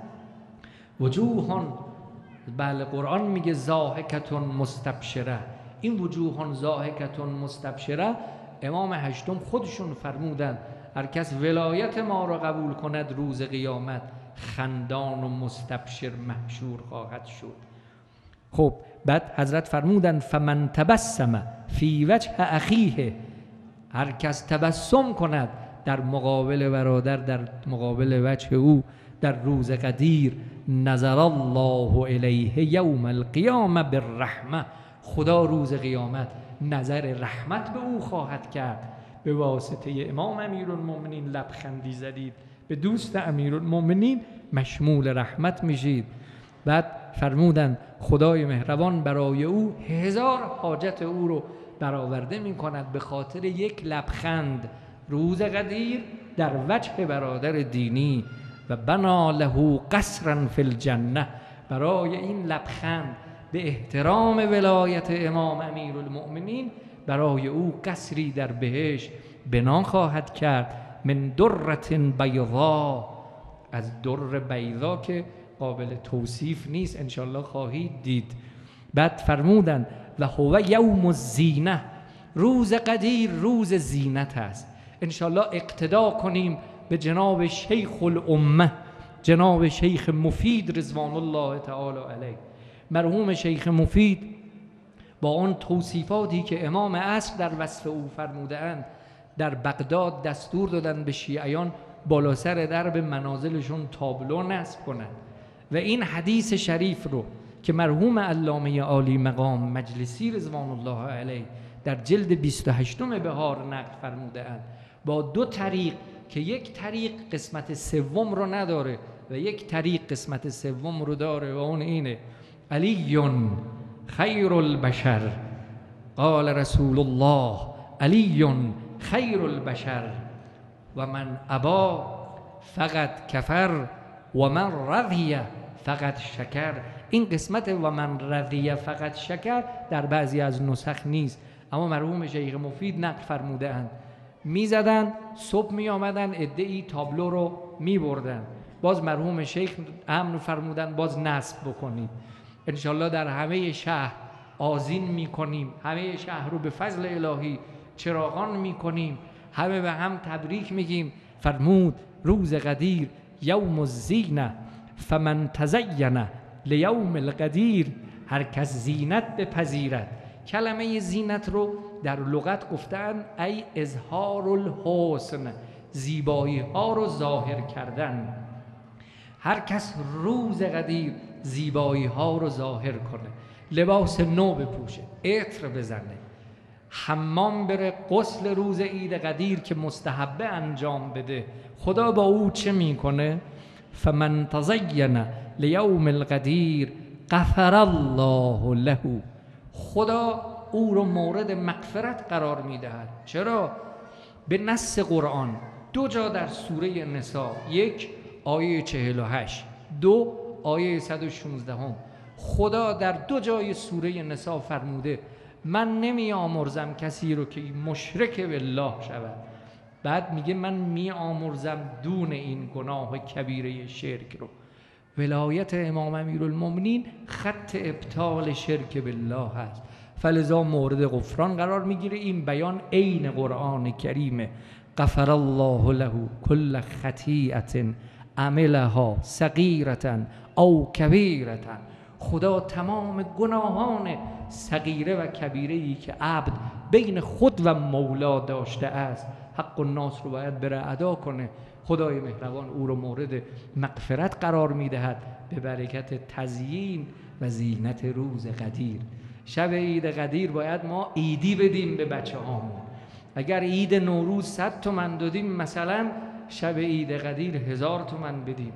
وجوهان، بله قرآن میگه ضاحکتون مستبشره. این وجوهان ضاحکتون مستبشره امام هشتم خودشون فرمودن هر کس ولایت ما را قبول کند روز قیامت خندان و مستبشر محشور خواهد شد. خب بعد حضرت فرمودن فمن تبسم فی وجه اخیه، هر کس تبسم کند در مقابل برادر، در مقابل وجه او در روز قدیر، نظر الله الیه یوم القیامه بالرحمه، خدا روز قیامت نظر رحمت به او خواهد کرد. به واسطه امام امیرالمؤمنین لبخندی زدید، به دوست امیرالمؤمنین مشمول رحمت میشید. بعد فرمودن خدای مهربان برای او 1000 حاجت او رو برآورده میکند به خاطر یک لبخند روز قدیر در وجه برادر دینی. و بنا له قصرا فی الجنه، برای این لبخند به احترام ولایت امام امیرالمؤمنین برای او قصری در بهشت بنا خواهد کرد. من درة بیضا، از در بیضا که قابل توصیف نیست، انشالله خواهید دید. بعد فرمودن و هو یوم الزینه، روز قدیر روز زینت است. انشالله اقتدا کنیم به جناب شیخ الامه، جناب شیخ مفید رضوان الله تعالی علیه. مرحوم شیخ مفید با اون توصیفاتی که امام عصر در وصف او فرموده اند، در بغداد دستور دادن به شیعیان بالا سر درب منازلشون تابلو نصب کنند و این حدیث شریف رو که مرحوم علامه عالی مقام مجلسی رضوان الله علیه در جلد 28 بهار نقل فرموده اند با 2 طریق که یک طریق قسمت سوم رو نداره و یک طریق قسمت سوم رو داره و اون اینه: علی خیر البشر، قال رسول الله علی خیر البشر و من ابا فقط کفر و من رضی فقط شکر. این قسمت و من رضی فقط شکر در بعضی از نسخ نیست، اما مرحوم شیخ مفید نقل فرموده اند. می زدن، صبح می آمدن، عده‌ای تابلو رو می بردن، باز مرحوم شیخ امر فرمودن باز نصب بکنید. انشالله در همه شهر آذین می کنیم، همه شهر رو به فضل الهی چراغان می کنیم، همه به هم تبریک میگیم. فرمود روز قدیر یوم الزینه فمن تزین لیوم القدیر، هر کس زینت بپذیرد. کلمه زینت رو در لغت گفتن ای اظهار الحسن، زیبایی ها رو ظاهر کردن. هر کس روز قدیر زیبایی ها رو ظاهر کنه، لباس نو بپوشه، عطر بزنه، حمام بره، غسل روز عید قدیر که مستحبه انجام بده. خدا با او چه میکنه؟ فمن تزین لیوم القدیر غفر الله له، خدا او رو مورد مغفرت قرار میدهد. چرا؟ به نص قرآن 2 جا در سوره نساء، 1 آیه 48، 2 آیه 116 خدا در 2 جای سوره نساء فرموده من نمی آمرزم کسی رو که مشرک بالله شود. بعد میگه من می آمرزم دون این گناه کبیره شرک رو. ولایت امام امیرالمؤمنین خط ابطال شرک بالله هست، فلذا مورد غفران قرار میگیره. این بیان عین قرآن کریمه. غفر الله له کل خطیئة عملها صغیرة او کبیرة، خدا تمام گناهان صغیره و کبیره‌ای که عبد بین خود و مولا داشته است، حق الناس رو باید بره ادا کنه. خدای مهربان او رو مورد مغفرت قرار میدهد به برکت تزیین و زینت روز قدیر. شب عید قدیر باید ما عیدی بدیم به بچه هامون. اگر عید نوروز 100 تومن دادیم، مثلا شب عید قدیر 1000 تومن بدیم.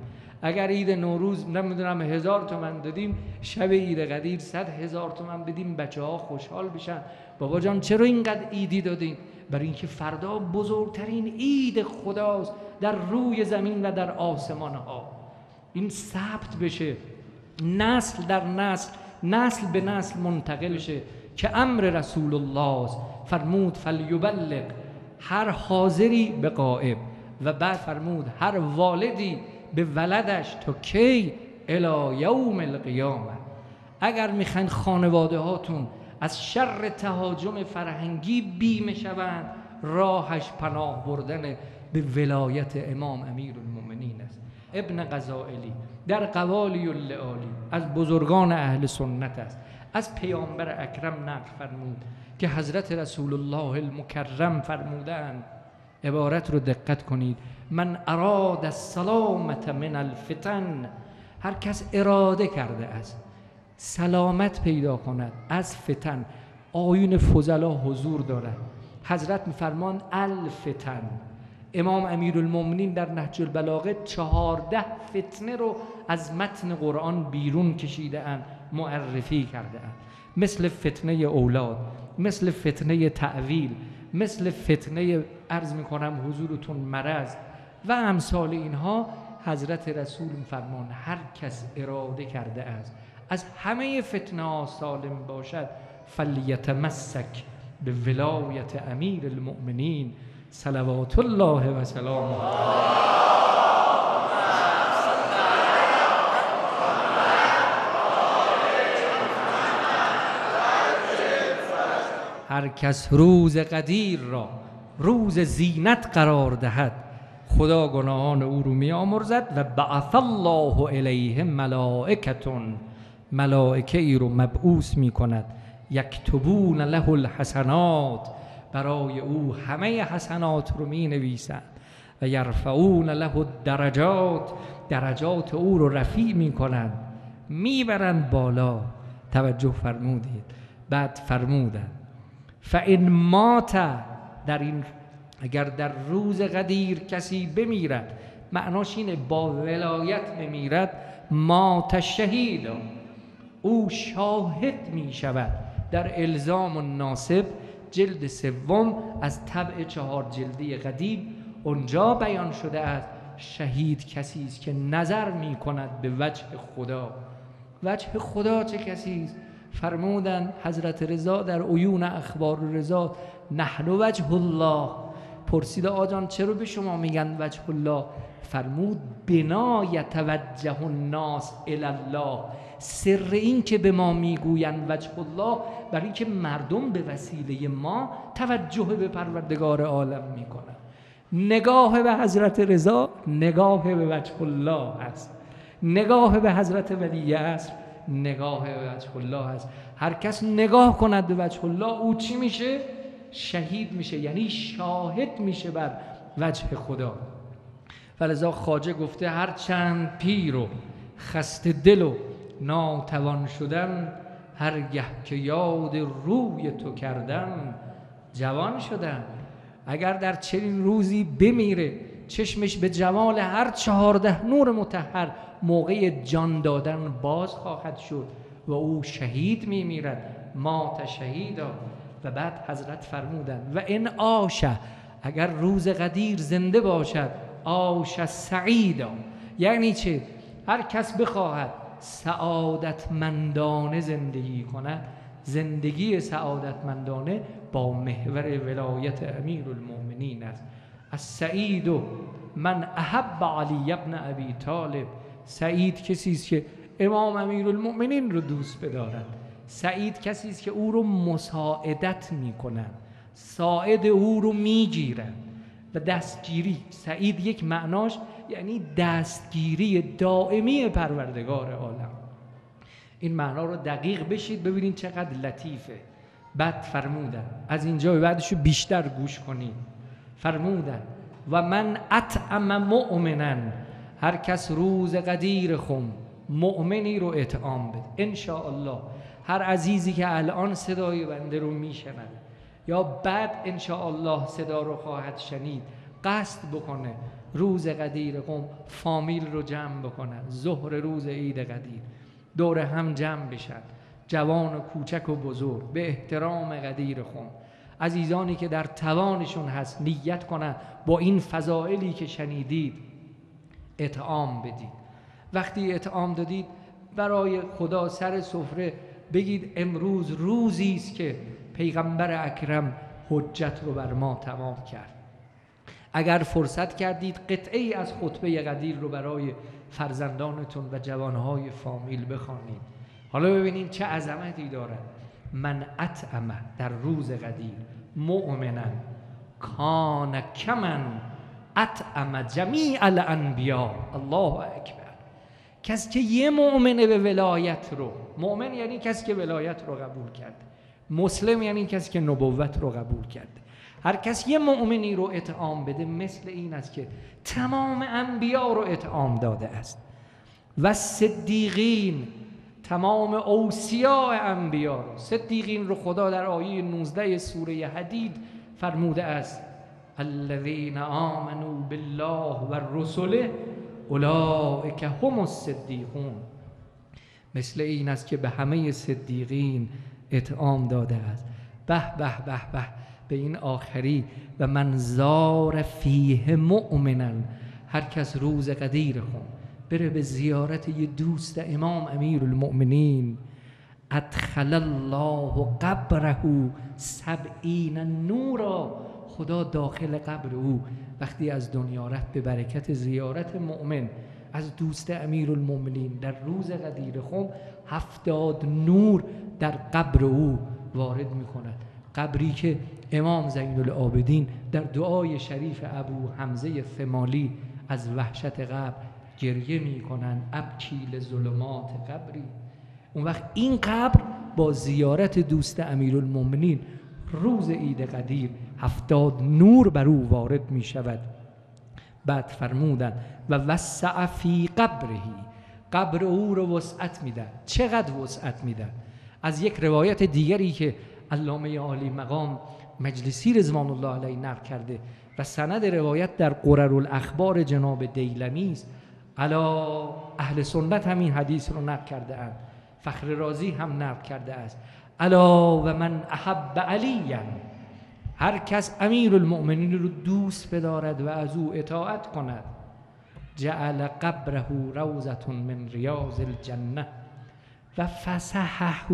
اگر عید نوروز نمیدونم 1000 تومن دادیم، شب عید قدیر 100,000 تومن بدیم، بچه ها خوشحال بشن. بابا جان چرا اینقدر عیدی دادین؟ برای اینکه فردا بزرگترین عید خداست در روی زمین و در آسمان ها. این ثبت بشه، نسل در نسل، نسل به نسل منتقل شه که امر رسول الله فرمود فلیبلغ، هر حاضری به غائب، و بعد فرمود هر والدی به ولدش تا کی؟ الی یوم القیامه. اگر میخواین خانواده هاتون از شر تهاجم فرهنگی بیمه شوند، راهش پناه بردن به ولایت امام امیرالمؤمنین است. ابن غزائلی در قوالی اللعالی از بزرگان اهل سنت است، از پیامبر اکرم نقل فرمود که حضرت رسول الله المکرم فرمودند، عبارت رو دقت کنید، من اراد السلامت من الفتن، هر کس اراده کرده است سلامت پیدا کند از فتن. آیین فضلا حضور دارد. حضرت میفرمان الفتن. امام امیرالمؤمنین در نهج البلاغه 14 فتنه رو از متن قرآن بیرون کشیده اند، معرفی کرده اند، مثل فتنه اولاد، مثل فتنه تعویل، مثل فتنه عرض میکنم حضورتون مرض و امثال اینها. حضرت رسول فرمان هر کس اراده کرده است از همه فتنه ها سالم باشد، فلیتمسک به ولایت امیر المؤمنین صلوات الله و سلامه. هر کس روز قدیر را روز زینت قرار دهد، خدا گناهان او رو می آمرزد و بعث الله الیه ملائکتون، ملائکه ای رو مبعوث می کند، یکتبون له الحسنات، برای او همه حسنات رو می نویسند، و یرفعون له الدرجات، درجات او رو رفیع می کنند، می برند بالا. توجه فرمودید. بعد فرمودند فان مات، در این اگر در روز قدیر کسی بمیرد، معناش اینه با ولایت بمیرد، مات شهید، او شاهد می شود. در الزام الناصب جلد 3 از طبع 4 جلدی قدیم اونجا بیان شده است شهید کسی است که نظر می کند به وجه خدا. وجه خدا چه کسی است؟ فرمودند حضرت رضا در عیون اخبار رضا، نحن وجه الله. پرسید آجان چرا به شما میگن وجه الله؟ فرمود بنا یتوجه الناس الی الله، سر این که به ما میگویند وجه الله برای اینکه مردم به وسیله ما توجه به پروردگار عالم میکنند. نگاه به حضرت رضا نگاه به وجه الله است، نگاه به حضرت ولی عصر نگاه به وجه الله است. هر کس نگاه کند به وجه الله او چی میشه؟ شهید میشه، یعنی شاهد میشه بر وجه خدا. ولذا خواجه گفته هر چند پیر و خسته دل و ناتوان شدم، هرگه که یاد روی تو کردم جوان شدم. اگر در چنین روزی بمیره چشمش به جمال هر 14 نور مطهر موقع جان دادن باز خواهد شد و او شهید میمیرد، مات شهیدا. و بعد حضرت فرمودند و ان عاش، اگر روز قدیر زنده باشد، عاش سعیدا. یعنی چه؟ هر کس بخواهد سعادتمندانه زندگی کند، زندگی سعادتمندانه با محور ولایت امیرالمؤمنین است. السعید من احب علی ابن ابی طالب، سعید کسی است که امام امیرالمؤمنین رو دوست بدارد. سعید کسی است که او رو مساعدت میکنند، ساعد او رو میگیرند و دستگیری. سعید یک معناش یعنی دستگیری دائمی پروردگار عالم. این معنا رو دقیق بشید ببینید چقدر لطیفه. بعد فرمودن، از اینجا به بعدش بیشتر گوش کنید، فرمودن و من اطعم مؤمنا، هر کس روز قدیر خم مؤمنی رو اطعام بده. انشاءالله هر عزیزی که الان صدای بنده رو میشنوه یا بعد انشاءالله صدا رو خواهد شنید، قصد بکنه روز قدیر قم فامیل رو جمع بکنن، ظهر روز عید قدیر دور هم جمع بشن، جوان و کوچک و بزرگ به احترام قدیر قم. عزیزانی که در توانشون هست نیت کنن با این فضائلی که شنیدید اطعام بدید. وقتی اطعام دادید برای خدا سر سفره بگید امروز روزی است که پیغمبر اکرم حجت رو بر ما تمام کرد. اگر فرصت کردید قطعی از خطبه قدیر رو برای فرزندانتون و جوانهای فامیل بخوانید. حالا ببینید چه عظمتی دارد. من اطعم در روز قدیر مؤمنا کان کمن اطعم جمیع الانبیا. الله اکبر. کسی که یه مؤمنه به ولایت رو، مؤمن یعنی کسی که ولایت رو قبول کرده، مسلم یعنی کسی که نبوت رو قبول کرده. هر کس یه مؤمنی رو اطعام بده مثل این است که تمام انبیا رو اطعام داده است. و صدیقین، تمام اوصیاء انبیا رو. صدیقین رو خدا در آیه 19 سوره حدید فرموده است الذین آمنوا بالله و رسله اولئک هم الصدیقون. مثل این است که به همه صدیقین اطعام داده است. به به به به به این آخری و من زار فیه مؤمنا. هر کس روز قدیر خون بره به زیارت یه دوست امام امیرالمؤمنین ادخل الله قبره 70 نورا. خدا داخل قبر او وقتی از دنیا رفت به برکت زیارت مؤمن از دوست امیرالمؤمنین در روز قدیر خم 70 نور در قبر او وارد می کند. قبری که امام زین العابدین در دعای شریف ابو حمزه ثمالی از وحشت قبر گریه می کنند ابکی لظلمات قبری. اون وقت این قبر با زیارت دوست امیرالمؤمنین روز عید قدیر 70 نور بر او وارد می شود. بعد فرمودن و وسع فی قبره، قبر او رو وسعت میدن. چقدر وسعت میدن؟ از یک روایت دیگری که علامه عالی مقام مجلسی رضوان الله علیه نقل کرده و سند روایت در قررالاخبار جناب دیلمی است، علا اهل سنت همین حدیث رو نقل کرده اند، فخر رازی هم نقل کرده است. علا و من احب علیا، هر کس امیرالمؤمنین رو دوست بدارد و از او اطاعت کند، جعل قبره روضة من ریاض الجنه و فسحه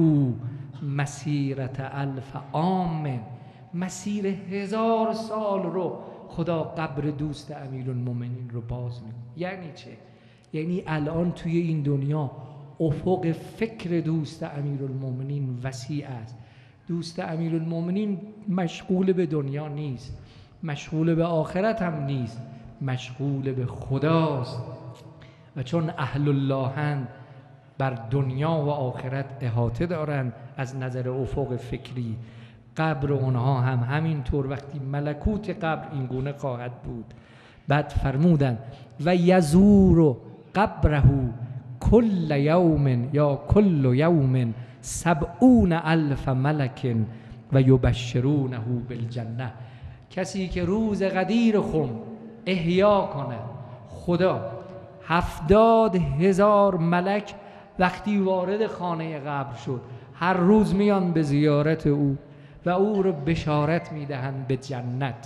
مسیرت 1000 عام. مسیر 1000 سال رو خدا قبر دوست امیرالمؤمنین رو باز می‌کنه. یعنی چه؟ یعنی الان توی این دنیا افق فکر دوست امیرالمؤمنین وسیع است. دوست امیرالمؤمنین مشغول به دنیا نیست، مشغول به آخرت هم نیست، مشغول به خداست. و چون اهل اللهند بر دنیا و آخرت احاطه دارند از نظر افق فکری. قبر اونها هم همینطور، وقتی ملکوت قبر این گونه خواهد بود. بعد فرمودند و یزور قبره کل یوم یا کل یوم 70,000 ملک و یبشرونه بالجنه. کسی که روز قدیر خم احیا کنه، خدا 70,000 ملک وقتی وارد خانه قبر شد هر روز میان به زیارت او و او رو بشارت میدهند به جنت.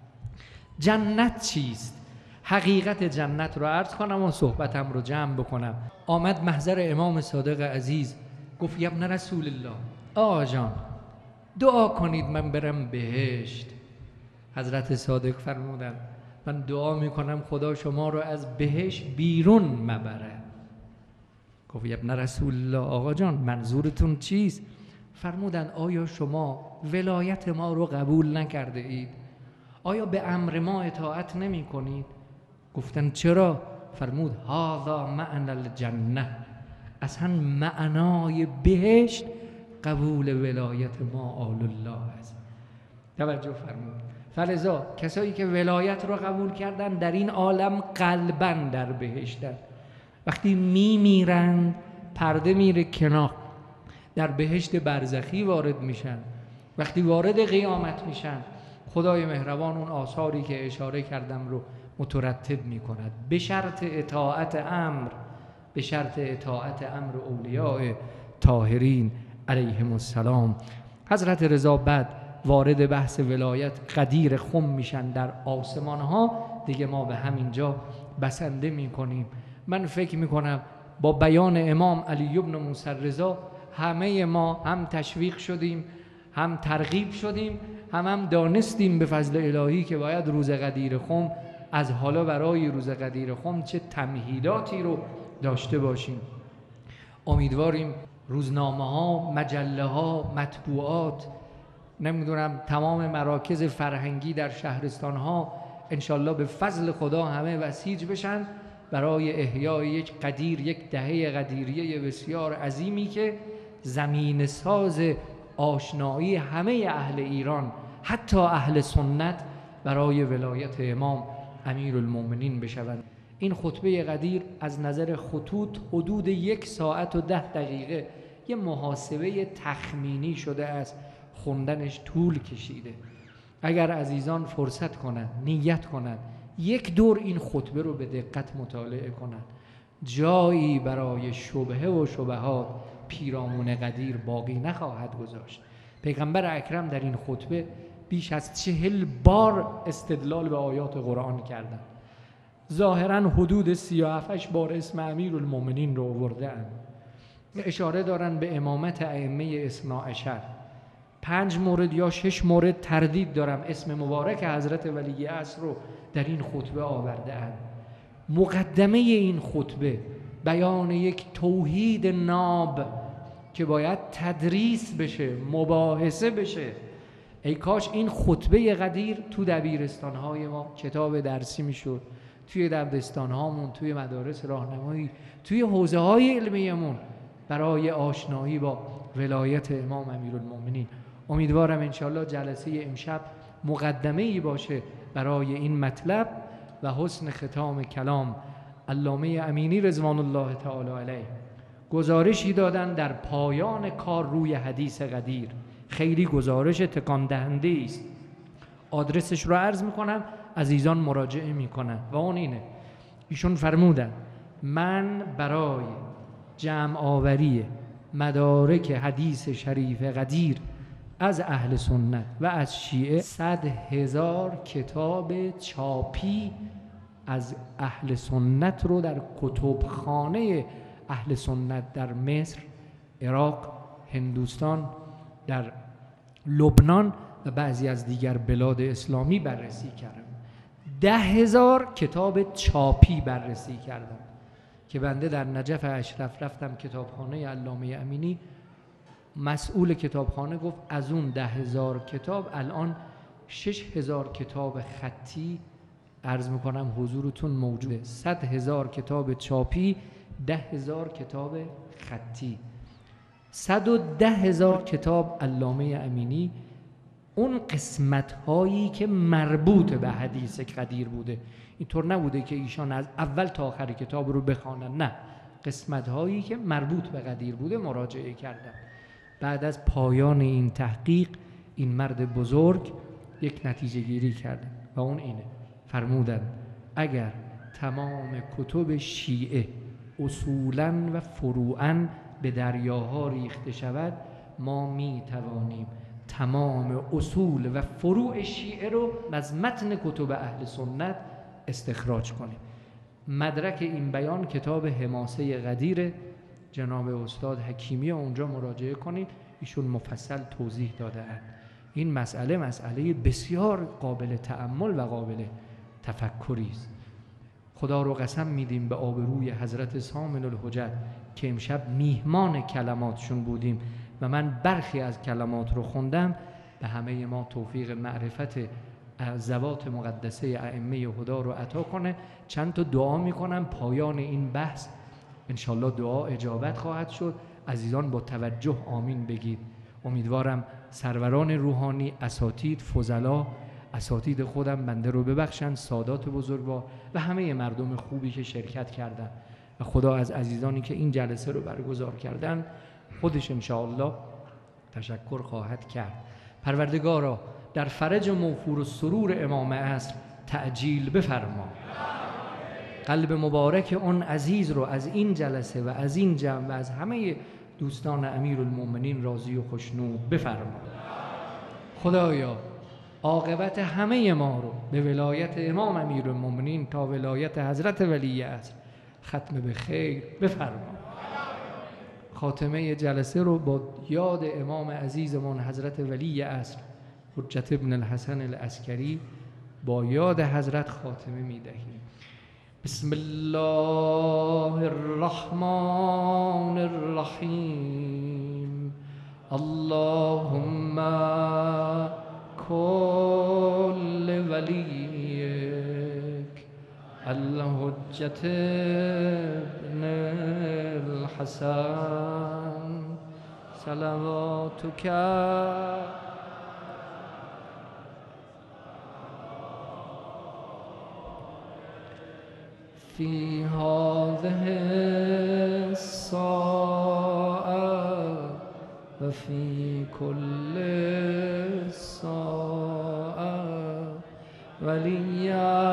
جنت چیست؟ حقیقت جنت رو عرض کنم و صحبتم رو جمع بکنم. آمد محضر امام صادق عزیز گفت یا ابن رسول الله، آقا جان دعا کنید من برم بهشت. حضرت صادق فرمودند من دعا میکنم خدا شما رو از بهشت بیرون مبره. گفت یا ابن رسول الله، آقا جان منظورتون چیست؟ فرمودند آیا شما ولایت ما رو قبول نکرده اید؟ آیا به امر ما اطاعت نمی کنید؟ گفتن چرا؟ فرمود هذا معنی الجنه، اصلا معنای بهشت قبول ولایت ما آل الله است. توجه فرمود. فلذا کسایی که ولایت رو قبول کردن در این عالم قلباً در بهشتن. وقتی میمیرن پرده میره کنار، در بهشت برزخی وارد میشن. وقتی وارد قیامت میشن خدای مهربان اون آثاری که اشاره کردم رو مترتب می کند، به شرط اطاعت امر، به شرط اطاعت امر اولیاء طاهرین علیهم السلام. حضرت رضا بعد وارد بحث ولایت قدیر خم میشن در آسمان ها، دیگه ما به همین جا بسنده میکنیم. من فکر میکنم با بیان امام علی بن موسی رضا همه ما هم تشویق شدیم، هم ترغیب شدیم، هم دانستیم به فضل الهی که باید روز قدیر خم از حالا برای روز قدیر خم چه تمهیداتی رو داشته باشیم. امیدواریم روزنامه ها، مجله ها، مطبوعات، نمیدونم تمام مراکز فرهنگی در شهرستان ها انشالله به فضل خدا همه بسیج بشن برای احیای یک قدیر، یک دهه قدیریه بسیار عظیمی که زمین ساز آشنایی همه اهل ایران، حتی اهل سنت، برای ولایت امام امیرالمومنین بشوند. این خطبه قدیر از نظر خطوط حدود 1 ساعت و 10 دقیقه یه محاسبه تخمینی شده است، خوندنش طول کشیده. اگر عزیزان فرصت کنند، نیت کنند، یک دور این خطبه رو به دقت مطالعه کنند، جایی برای شبهه و شبهات پیرامون قدیر باقی نخواهد گذاشت. پیغمبر اکرم در این خطبه بیش از 40 بار استدلال به آیات قرآن کردند. ظاهراً حدود 37 بار اسم امیرالمومنین رو آورده اند. اشاره دارن به امامت ائمه اثنا عشر. 5 مورد یا 6 مورد تردید دارم اسم مبارک حضرت ولی عصر رو در این خطبه آورده اند. مقدمه این خطبه بیان یک توحید ناب که باید تدریس بشه، مباحثه بشه. ای کاش این خطبه قدیر تو دبیرستان‌های ما کتاب درسی میشد، توی دبستان‌هامون، توی مدارس راهنمایی، توی حوزه‌های علمیمون، برای آشنایی با ولایت امام امیرالمومنین. امیدوارم انشالله جلسه امشب مقدمه‌ای باشه برای این مطلب و حسن ختام کلام. علامه امینی رضوان الله تعالی علیه گزارشی دادن در پایان کار روی حدیث قدیر، خیلی گزارش تکان دهنده است. آدرسش رو عرض میکنم، عزیزان مراجعه میکنن و اون اینه: ایشون فرمودن من برای جمع آوری مدارک حدیث شریف قدیر از اهل سنت و از شیعه 100,000 کتاب چاپی از اهل سنت رو در کتبخانه اهل سنت در مصر، عراق، هندوستان، در لبنان و بعضی از دیگر بلاد اسلامی بررسی کردم. 10,000 کتاب چاپی بررسی کردم که بنده در نجف اشرف رفتم کتابخانه علامه امینی. مسئول کتابخانه گفت از اون 10,000 کتاب الان 6,000 کتاب خطی عرض میکنم حضورتون موجوده. 100,000 کتاب چاپی، 10,000 کتاب خطی، 110,000 کتاب علامه امینی. اون قسمت هایی که مربوط به حدیث قدیر بوده، اینطور نبوده که ایشان از اول تا آخر کتاب رو بخوانن، نه، قسمت هایی که مربوط به قدیر بوده مراجعه کردم. بعد از پایان این تحقیق این مرد بزرگ یک نتیجه گیری کردن و اون اینه: فرمودن اگر تمام کتب شیعه اصولاً و فروعاً به دریاها ریخته شود، ما می توانیم تمام اصول و فروع شیعه رو از متن کتب اهل سنت استخراج کنیم. مدرک این بیان کتاب حماسه قدیر جناب استاد حکیمی، اونجا مراجعه کنید، ایشون مفصل توضیح داده‌اند. این مسئله بسیار قابل تأمل و قابل تفکری است. خدا رو قسم میدیم به آبروی حضرت سامن الحجت که امشب میهمان کلماتشون بودیم و من برخی از کلمات رو خوندم، به همه ما توفیق معرفت ذوات مقدسه ائمه هدا رو عطا کنه. چند تا دعا میکنم پایان این بحث، انشالله دعا اجابت خواهد شد. عزیزان با توجه آمین بگید. امیدوارم سروران روحانی، اساتید، فضلا، اساتید خودم بنده رو ببخشند، سادات بزرگوار و همه مردم خوبی که شرکت کردند و خدا از عزیزانی که این جلسه رو برگزار کردن خودش انشاءالله تشکر خواهد کرد. پروردگارا در فرج موفور و سرور امام عصر تعجیل بفرما. قلب مبارک اون عزیز رو از این جلسه و از این جمع و از همه دوستان امیرالمومنین راضی و خوشنود بفرما. خدایا عاقبت همه ما رو به ولایت امام امیرالمومنین تا ولایت حضرت ولی عصر ختم به خیر بفرما. خاتمه جلسه رو با یاد امام عزیزمان حضرت ولی عصر حجت ابن الحسن العسکری با یاد حضرت خاتمه می دهیم. بسم الله الرحمن الرحیم. اللهم کل ولیک الحجت ابن الحسن صلواتک فی هذه الساعة و فی کل ساعة ولیا